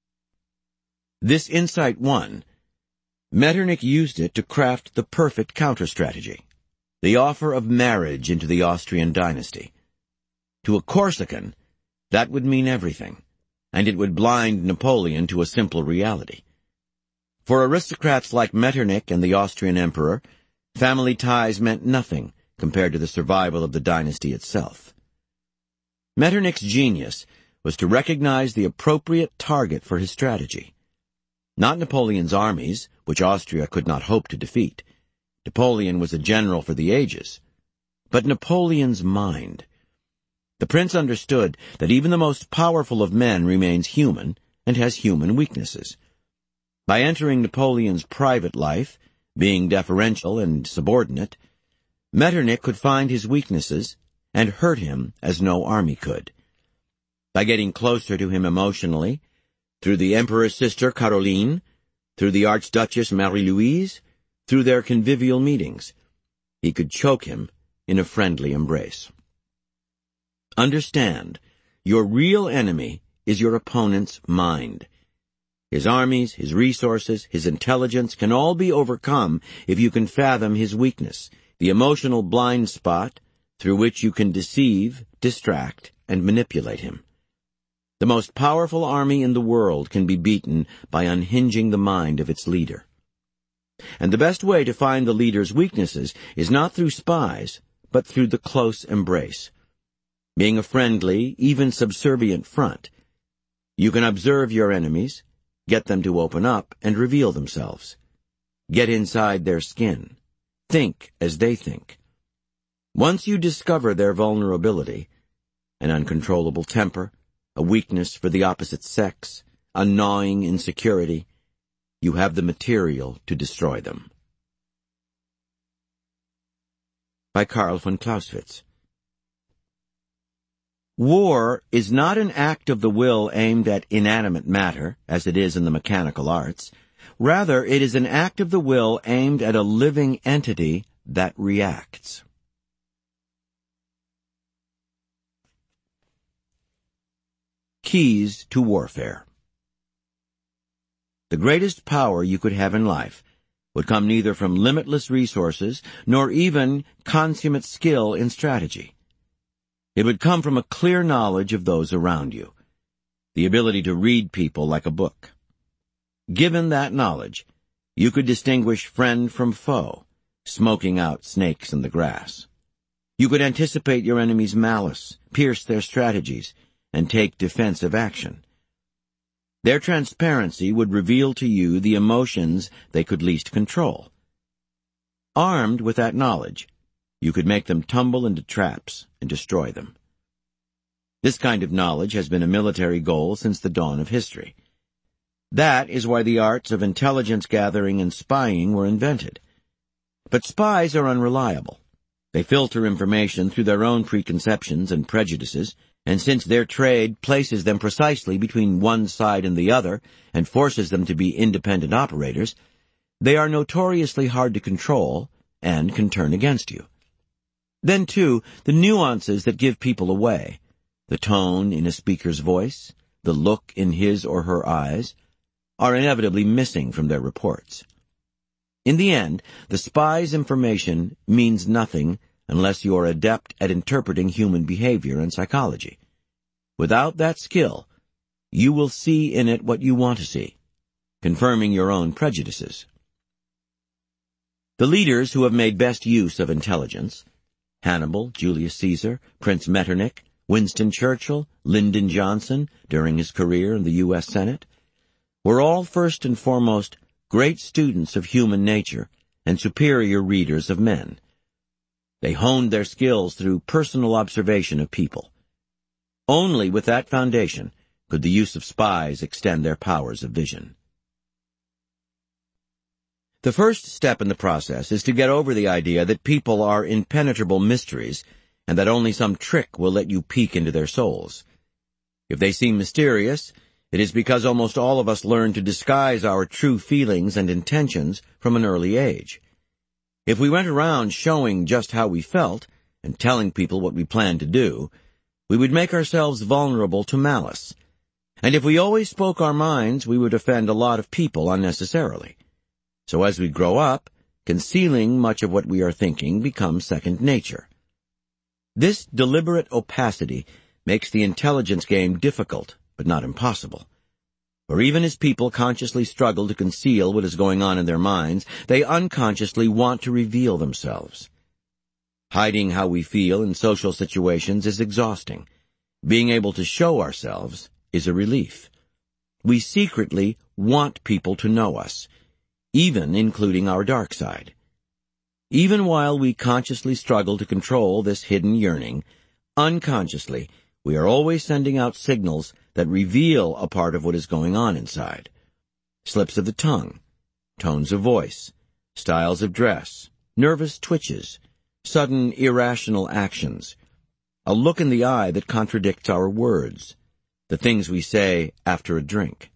This insight won. Metternich used it to craft the perfect counter-strategy, the offer of marriage into the Austrian dynasty. To a Corsican, that would mean everything, and it would blind Napoleon to a simple reality. For aristocrats like Metternich and the Austrian emperor, family ties meant nothing compared to the survival of the dynasty itself. Metternich's genius was to recognize the appropriate target for his strategy. Not Napoleon's armies, which Austria could not hope to defeat. Napoleon was a general for the ages. But Napoleon's mind. The prince understood that even the most powerful of men remains human and has human weaknesses. By entering Napoleon's private life, being deferential and subordinate, Metternich could find his weaknesses and hurt him as no army could. By getting closer to him emotionally, through the emperor's sister Caroline, through the Archduchess Marie-Louise, through their convivial meetings, he could choke him in a friendly embrace. Understand, your real enemy is your opponent's mind. His armies, his resources, his intelligence can all be overcome if you can fathom his weakness, the emotional blind spot through which you can deceive, distract, and manipulate him. The most powerful army in the world can be beaten by unhinging the mind of its leader. And the best way to find the leader's weaknesses is not through spies, but through the close embrace. Being a friendly, even subservient front, you can observe your enemies, get them to open up and reveal themselves. Get inside their skin. Think as they think. Once you discover their vulnerability, an uncontrollable temper, a weakness for the opposite sex, a gnawing insecurity, you have the material to destroy them. By Karl von Clausewitz. War is not an act of the will aimed at inanimate matter, as it is in the mechanical arts. Rather, it is an act of the will aimed at a living entity that reacts. Keys to warfare. The greatest power you could have in life would come neither from limitless resources nor even consummate skill in strategy. It would come from a clear knowledge of those around you. the ability to read people like a book. Given that knowledge, you could distinguish friend from foe, smoking out snakes in the grass. You could anticipate your enemy's malice, pierce their strategies, and take defensive action. Their transparency would reveal to you the emotions they could least control. Armed with that knowledge, you could make them tumble into traps and destroy them. This kind of knowledge has been a military goal since the dawn of history. That is why the arts of intelligence gathering and spying were invented. But spies are unreliable. They filter information through their own preconceptions and prejudices, and since their trade places them precisely between one side and the other and forces them to be independent operators, they are notoriously hard to control and can turn against you. Then, too, the nuances that give people away, the tone in a speaker's voice, the look in his or her eyes, are inevitably missing from their reports. In the end, the spy's information means nothing unless you are adept at interpreting human behavior and psychology. Without that skill, you will see in it what you want to see, confirming your own prejudices. The leaders who have made best use of intelligence, Hannibal, Julius Caesar, Prince Metternich, Winston Churchill, Lyndon Johnson during his career in the U.S. Senate, were all first and foremost great students of human nature and superior readers of men. They honed their skills through personal observation of people. Only with that foundation could the use of spies extend their powers of vision. The first step in the process is to get over the idea that people are impenetrable mysteries and that only some trick will let you peek into their souls. If they seem mysterious, it is because almost all of us learn to disguise our true feelings and intentions from an early age. If we went around showing just how we felt and telling people what we planned to do, we would make ourselves vulnerable to malice. And if we always spoke our minds, we would offend a lot of people unnecessarily. So as we grow up, concealing much of what we are thinking becomes second nature. This deliberate opacity makes the intelligence game difficult, but not impossible. For even as people consciously struggle to conceal what is going on in their minds, they unconsciously want to reveal themselves. Hiding how we feel in social situations is exhausting. Being able to show ourselves is a relief. We secretly want people to know us, even including our dark side. Even while we consciously struggle to control this hidden yearning, unconsciously, we are always sending out signals that reveal a part of what is going on inside. Slips of the tongue, tones of voice, styles of dress, nervous twitches, sudden irrational actions, a look in the eye that contradicts our words, the things we say after a drink.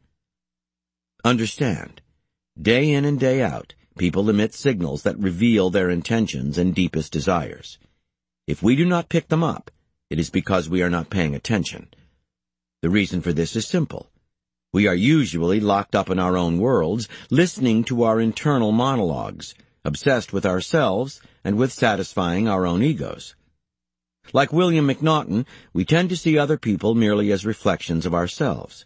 Understand, day in and day out, people emit signals that reveal their intentions and deepest desires. If we do not pick them up, it is because we are not paying attention. The reason for this is simple. We are usually locked up in our own worlds, listening to our internal monologues, obsessed with ourselves and with satisfying our own egos. Like William McNaughton, we tend to see other people merely as reflections of ourselves.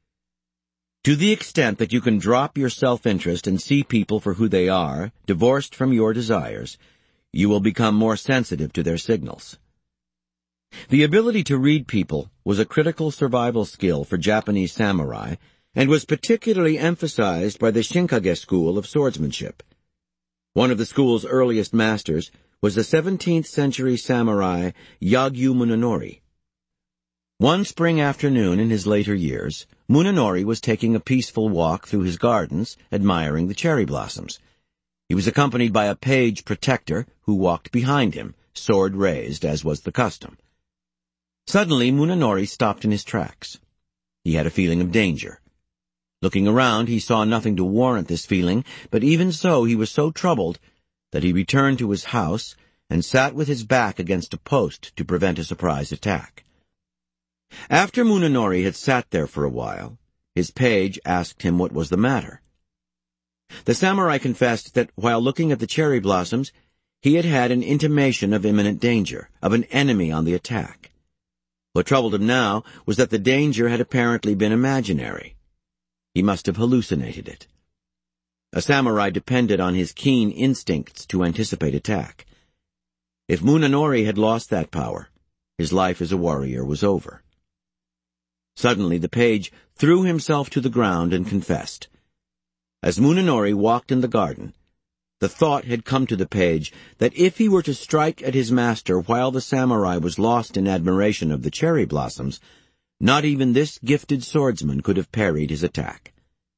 To the extent that you can drop your self-interest and see people for who they are, divorced from your desires, you will become more sensitive to their signals. The ability to read people was a critical survival skill for Japanese samurai and was particularly emphasized by the Shinkage school of swordsmanship. One of the school's earliest masters was the 17th century samurai Yagyu Munenori. One spring afternoon in his later years, Munenori was taking a peaceful walk through his gardens, admiring the cherry blossoms. He was accompanied by a page protector who walked behind him, sword raised, as was the custom. Suddenly, Munenori stopped in his tracks. He had a feeling of danger. Looking around, he saw nothing to warrant this feeling, but even so, he was so troubled that he returned to his house and sat with his back against a post to prevent a surprise attack. After Munenori had sat there for a while, his page asked him what was the matter. The samurai confessed that while looking at the cherry blossoms, he had had an intimation of imminent danger, of an enemy on the attack. What troubled him now was that the danger had apparently been imaginary. He must have hallucinated it. A samurai depended on his keen instincts to anticipate attack. If Munenori had lost that power, his life as a warrior was over. Suddenly the page threw himself to the ground and confessed. As Munenori walked in the garden, the thought had come to the page that if he were to strike at his master while the samurai was lost in admiration of the cherry blossoms, not even this gifted swordsman could have parried his attack.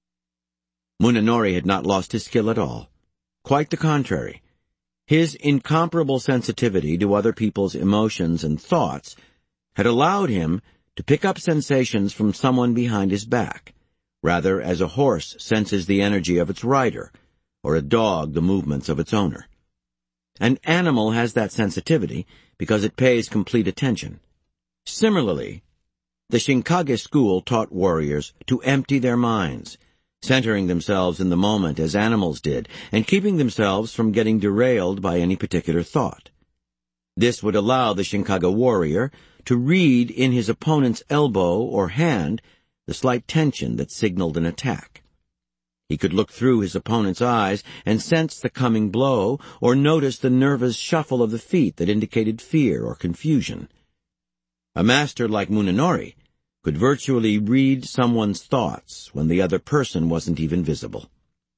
Munenori had not lost his skill at all. Quite the contrary. His incomparable sensitivity to other people's emotions and thoughts had allowed him to pick up sensations from someone behind his back, rather as a horse senses the energy of its rider, or a dog the movements of its owner. An animal has that sensitivity because it pays complete attention. Similarly, the Shinkage school taught warriors to empty their minds, centering themselves in the moment as animals did, and keeping themselves from getting derailed by any particular thought. This would allow the Shinkage warrior to read in his opponent's elbow or hand the slight tension that signaled an attack. He could look through his opponent's eyes and sense the coming blow, or notice the nervous shuffle of the feet that indicated fear or confusion. A master like Munenori could virtually read someone's thoughts when the other person wasn't even visible.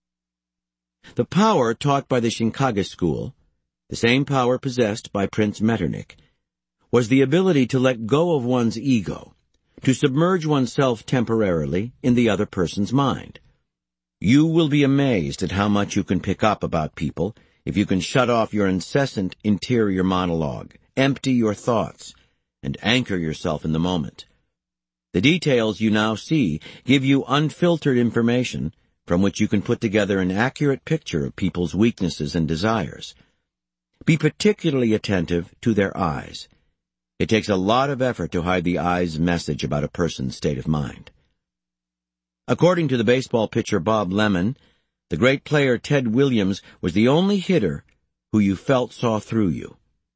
The power taught by the Shinkage school, the same power possessed by Prince Metternich, was the ability to let go of one's ego, to submerge oneself temporarily in the other person's mind. You will be amazed at how much you can pick up about people if you can shut off your incessant interior monologue, empty your thoughts, and anchor yourself in the moment. The details you now see give you unfiltered information from which you can put together an accurate picture of people's weaknesses and desires. Be particularly attentive to their eyes. It takes a lot of effort to hide the eye's message about a person's state of mind. According to the baseball pitcher Bob Lemon, the great player Ted Williams was the only hitter who you felt saw through you.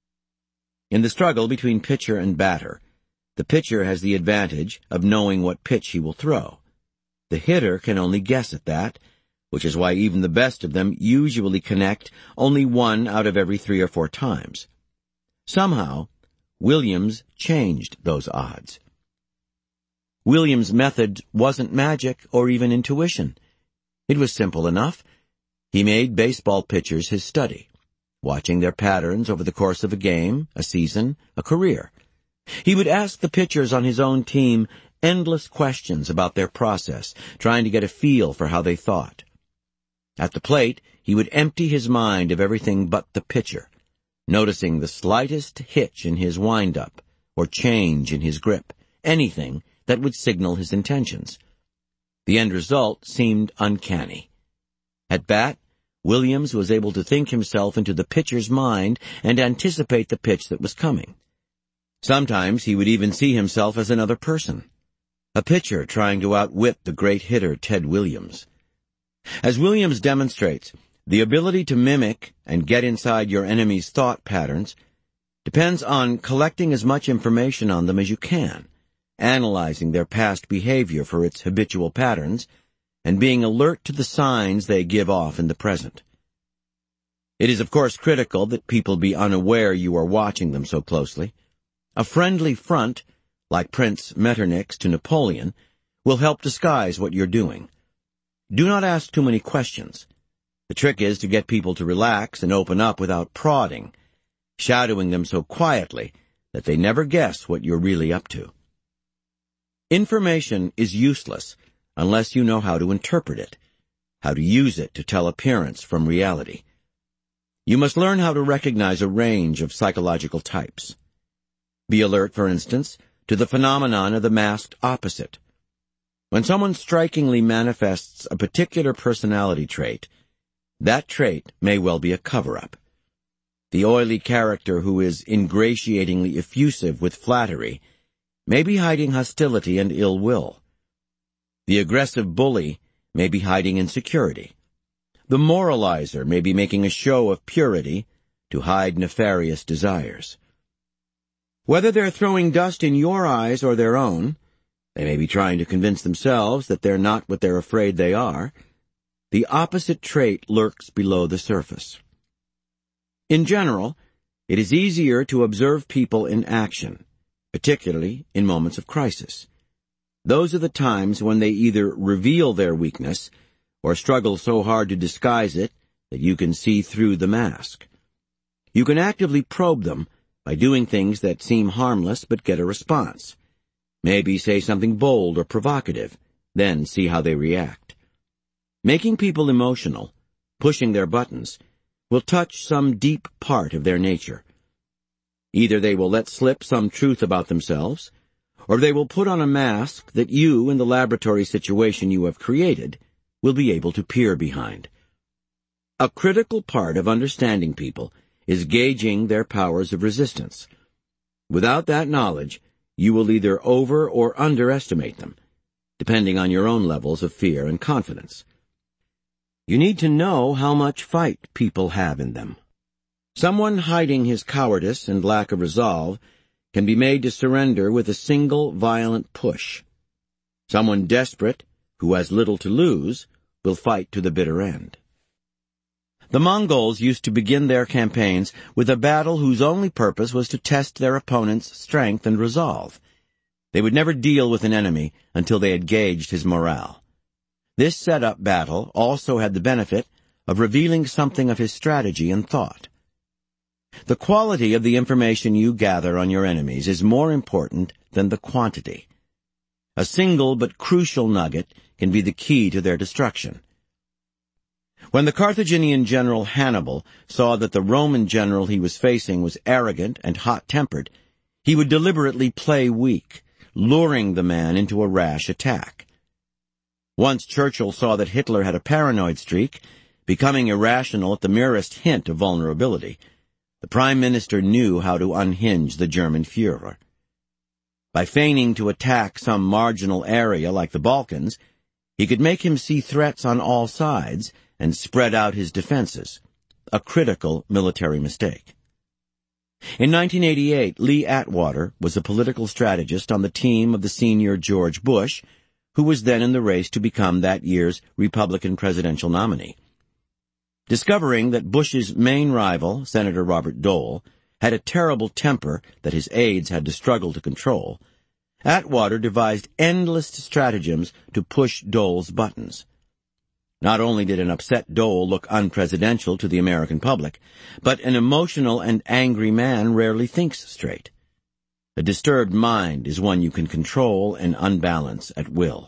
In the struggle between pitcher and batter, the pitcher has the advantage of knowing what pitch he will throw. The hitter can only guess at that, which is why even the best of them usually connect only 1 out of every 3 or 4 times. Somehow, Williams changed those odds. Williams' method wasn't magic or even intuition. It was simple enough. He made baseball pitchers his study, watching their patterns over the course of a game, a season, a career. He would ask the pitchers on his own team endless questions about their process, trying to get a feel for how they thought. At the plate, he would empty his mind of everything but the pitcher, noticing the slightest hitch in his wind-up or change in his grip, anything that would signal his intentions. The end result seemed uncanny. At bat, Williams was able to think himself into the pitcher's mind and anticipate the pitch that was coming. Sometimes he would even see himself as another person, a pitcher trying to outwit the great hitter Ted Williams. As Williams demonstrates, the ability to mimic and get inside your enemy's thought patterns depends on collecting as much information on them as you can, analyzing their past behavior for its habitual patterns, and being alert to the signs they give off in the present. It is, of course, critical that people be unaware you are watching them so closely. A friendly front, like Prince Metternich's to Napoleon, will help disguise what you're doing. Do not ask too many questions. The trick is to get people to relax and open up without prodding, shadowing them so quietly that they never guess what you're really up to. Information is useless unless you know how to interpret it, how to use it to tell appearance from reality. You must learn how to recognize a range of psychological types. Be alert, for instance, to the phenomenon of the masked opposite. When someone strikingly manifests a particular personality trait, that trait may well be a cover-up. The oily character who is ingratiatingly effusive with flattery may be hiding hostility and ill will. The aggressive bully may be hiding insecurity. The moralizer may be making a show of purity to hide nefarious desires. Whether they're throwing dust in your eyes or their own, they may be trying to convince themselves that they're not what they're afraid they are. The opposite trait lurks below the surface. In general, it is easier to observe people in action, particularly in moments of crisis. Those are the times when they either reveal their weakness or struggle so hard to disguise it that you can see through the mask. You can actively probe them by doing things that seem harmless but get a response. Maybe say something bold or provocative, then see how they react. Making people emotional, pushing their buttons, will touch some deep part of their nature. Either they will let slip some truth about themselves, or they will put on a mask that you, in the laboratory situation you have created, will be able to peer behind. A critical part of understanding people is gauging their powers of resistance. Without that knowledge, you will either over or underestimate them, depending on your own levels of fear and confidence. You need to know how much fight people have in them. Someone hiding his cowardice and lack of resolve can be made to surrender with a single violent push. Someone desperate, who has little to lose, will fight to the bitter end. The Mongols used to begin their campaigns with a battle whose only purpose was to test their opponent's strength and resolve. They would never deal with an enemy until they had gauged his morale. This set-up battle also had the benefit of revealing something of his strategy and thought. The quality of the information you gather on your enemies is more important than the quantity. A single but crucial nugget can be the key to their destruction. When the Carthaginian general Hannibal saw that the Roman general he was facing was arrogant and hot-tempered, he would deliberately play weak, luring the man into a rash attack. Once Churchill saw that Hitler had a paranoid streak, becoming irrational at the merest hint of vulnerability, the Prime Minister knew how to unhinge the German Führer. By feigning to attack some marginal area like the Balkans, he could make him see threats on all sides and spread out his defenses, a critical military mistake. In 1988, Lee Atwater was a political strategist on the team of the senior George Bush, who was then in the race to become that year's Republican presidential nominee. Discovering that Bush's main rival, Senator Robert Dole, had a terrible temper that his aides had to struggle to control, Atwater devised endless stratagems to push Dole's buttons. Not only did an upset Dole look unpresidential to the American public, but an emotional and angry man rarely thinks straight. A disturbed mind is one you can control and unbalance at will.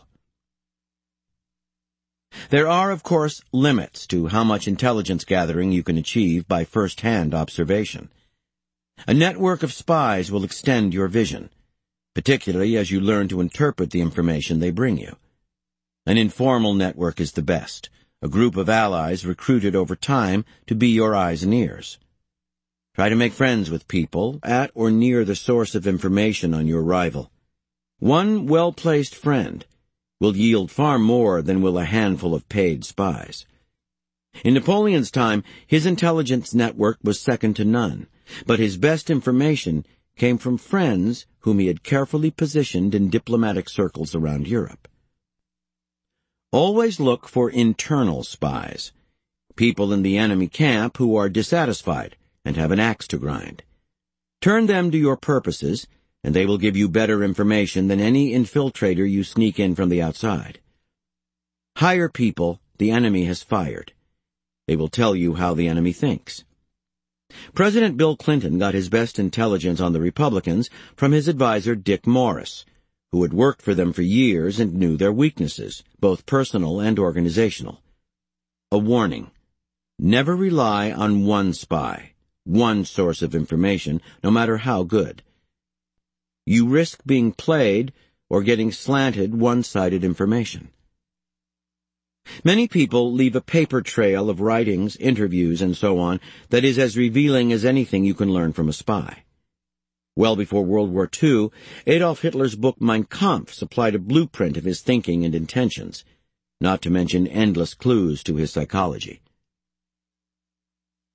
There are, of course, limits to how much intelligence gathering you can achieve by first-hand observation. A network of spies will extend your vision, particularly as you learn to interpret the information they bring you. An informal network is the best, a group of allies recruited over time to be your eyes and ears. Try to make friends with people at or near the source of information on your rival. One well-placed friend will yield far more than will a handful of paid spies. In Napoleon's time, his intelligence network was second to none, but his best information came from friends whom he had carefully positioned in diplomatic circles around Europe. Always look for internal spies, people in the enemy camp who are dissatisfied and have an axe to grind. Turn them to your purposes, and they will give you better information than any infiltrator you sneak in from the outside. Hire people the enemy has fired. They will tell you how the enemy thinks. President Bill Clinton got his best intelligence on the Republicans from his advisor Dick Morris, who had worked for them for years and knew their weaknesses, both personal and organizational. A warning: never rely on one spy, one source of information, no matter how good. You risk being played or getting slanted, one-sided information. Many people leave a paper trail of writings, interviews, and so on that is as revealing as anything you can learn from a spy. Well before World War II, Adolf Hitler's book Mein Kampf supplied a blueprint of his thinking and intentions, not to mention endless clues to his psychology.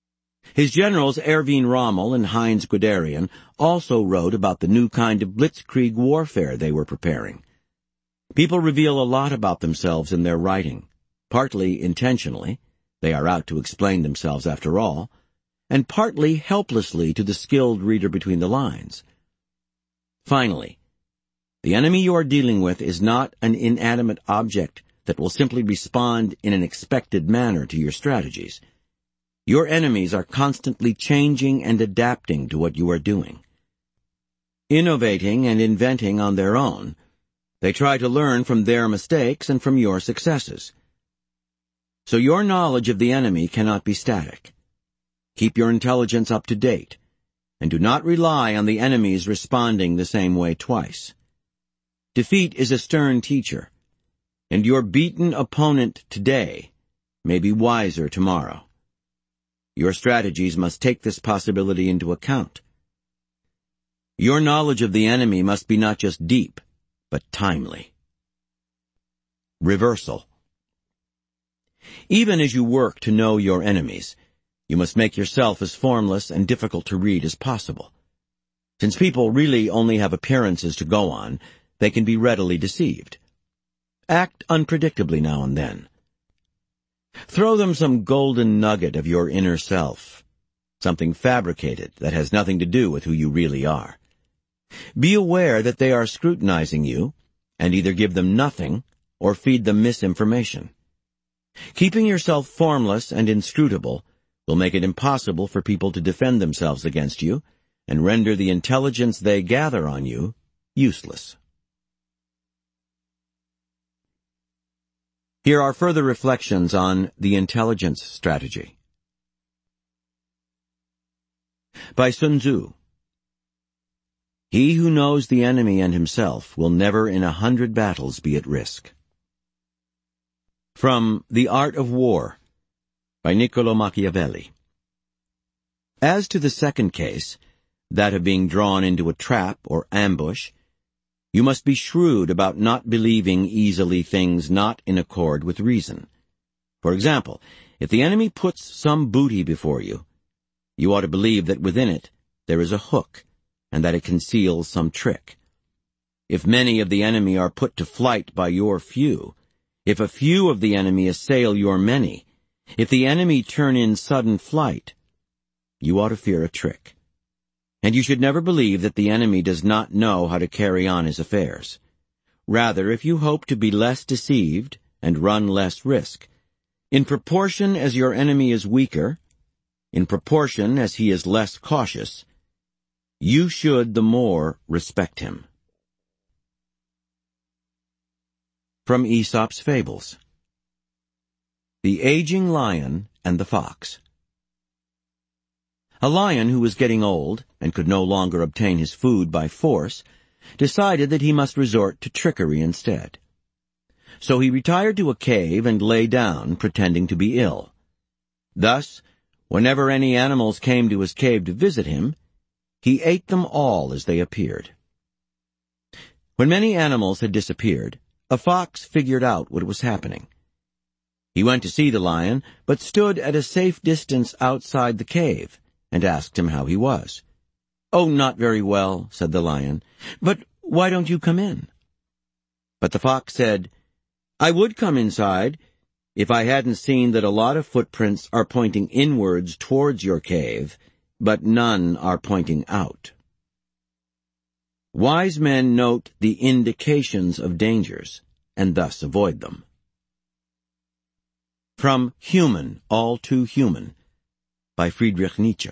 His generals Erwin Rommel and Heinz Guderian also wrote about the new kind of blitzkrieg warfare they were preparing. People reveal a lot about themselves in their writing, partly intentionally — they are out to explain themselves after all — and partly helplessly to the skilled reader between the lines. Finally, the enemy you are dealing with is not an inanimate object that will simply respond in an expected manner to your strategies. Your enemies are constantly changing and adapting to what you are doing. Innovating and inventing on their own, they try to learn from their mistakes and from your successes. So your knowledge of the enemy cannot be static. Keep your intelligence up to date, and do not rely on the enemy's responding the same way twice. Defeat is a stern teacher, and your beaten opponent today may be wiser tomorrow. Your strategies must take this possibility into account. Your knowledge of the enemy must be not just deep, but timely. Reversal. Even as you work to know your enemies, you must make yourself as formless and difficult to read as possible. Since people really only have appearances to go on, they can be readily deceived. Act unpredictably now and then. Throw them some golden nugget of your inner self, something fabricated that has nothing to do with who you really are. Be aware that they are scrutinizing you, and either give them nothing or feed them misinformation. Keeping yourself formless and inscrutable will make it impossible for people to defend themselves against you, and render the intelligence they gather on you useless. Here are further reflections on the intelligence strategy. By Sun Tzu. He who knows the enemy and himself will never in 100 battles be at risk. From The Art of War, by Niccolo Machiavelli. As to the second case, that of being drawn into a trap or ambush, you must be shrewd about not believing easily things not in accord with reason. For example, if the enemy puts some booty before you, you ought to believe that within it there is a hook, and that it conceals some trick. If many of the enemy are put to flight by your few, if a few of the enemy assail your many, if the enemy turn in sudden flight, you ought to fear a trick. And you should never believe that the enemy does not know how to carry on his affairs. Rather, if you hope to be less deceived and run less risk, in proportion as your enemy is weaker, in proportion as he is less cautious, you should the more respect him. From Aesop's Fables. The Aging Lion and the Fox. A lion who was getting old and could no longer obtain his food by force decided that he must resort to trickery instead. So he retired to a cave and lay down, pretending to be ill. Thus, whenever any animals came to his cave to visit him, he ate them all as they appeared. When many animals had disappeared, a fox figured out what was happening. He went to see the lion, but stood at a safe distance outside the cave, and asked him how he was. "Oh, not very well," said the lion. "But why don't you come in?" But the fox said, "I would come inside if I hadn't seen that a lot of footprints are pointing inwards towards your cave, but none are pointing out." Wise men note the indications of dangers, and thus avoid them. From Human, All Too Human, by Friedrich Nietzsche.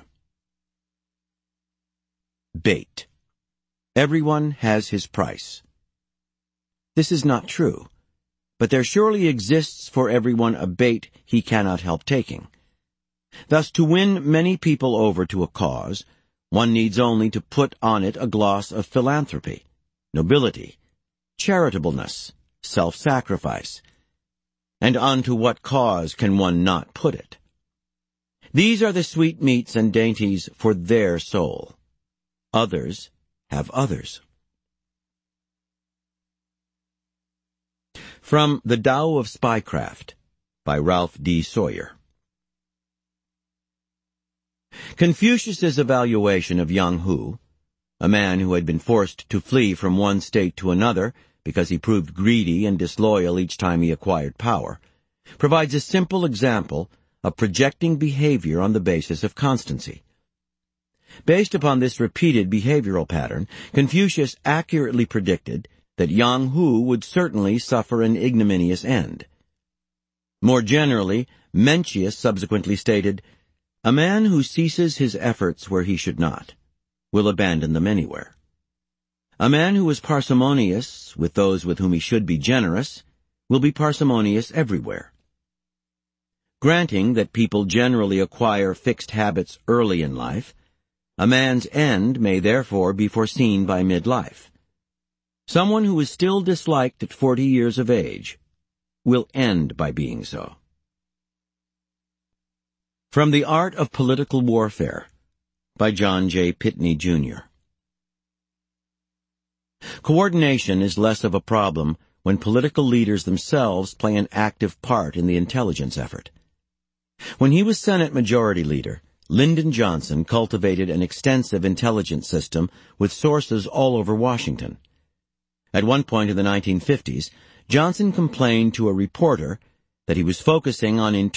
Bait. Everyone has his price. This is not true, but there surely exists for everyone a bait he cannot help taking. Thus, to win many people over to a cause, one needs only to put on it a gloss of philanthropy, nobility, charitableness, self-sacrifice. And onto what cause can one not put it? These are the sweetmeats and dainties for their soul. Others have others. From The Tao of Spycraft, by Ralph D. Sawyer. Confucius's evaluation of Yang Hu, a man who had been forced to flee from one state to another because he proved greedy and disloyal each time he acquired power, provides a simple example of projecting behavior on the basis of constancy. Based upon this repeated behavioral pattern, Confucius accurately predicted that Yang Hu would certainly suffer an ignominious end. More generally, Mencius subsequently stated, "A man who ceases his efforts where he should not will abandon them anywhere. A man who is parsimonious with those with whom he should be generous will be parsimonious everywhere." Granting that people generally acquire fixed habits early in life, a man's end may therefore be foreseen by midlife. Someone who is still disliked at 40 years of age will end by being so. From the Art of Political Warfare, by John J. Pitney, Jr. Coordination is less of a problem when political leaders themselves play an active part in the intelligence effort. When he was Senate Majority Leader, Lyndon Johnson cultivated an extensive intelligence system with sources all over Washington. At one point in the 1950s, Johnson complained to a reporter that he was focusing on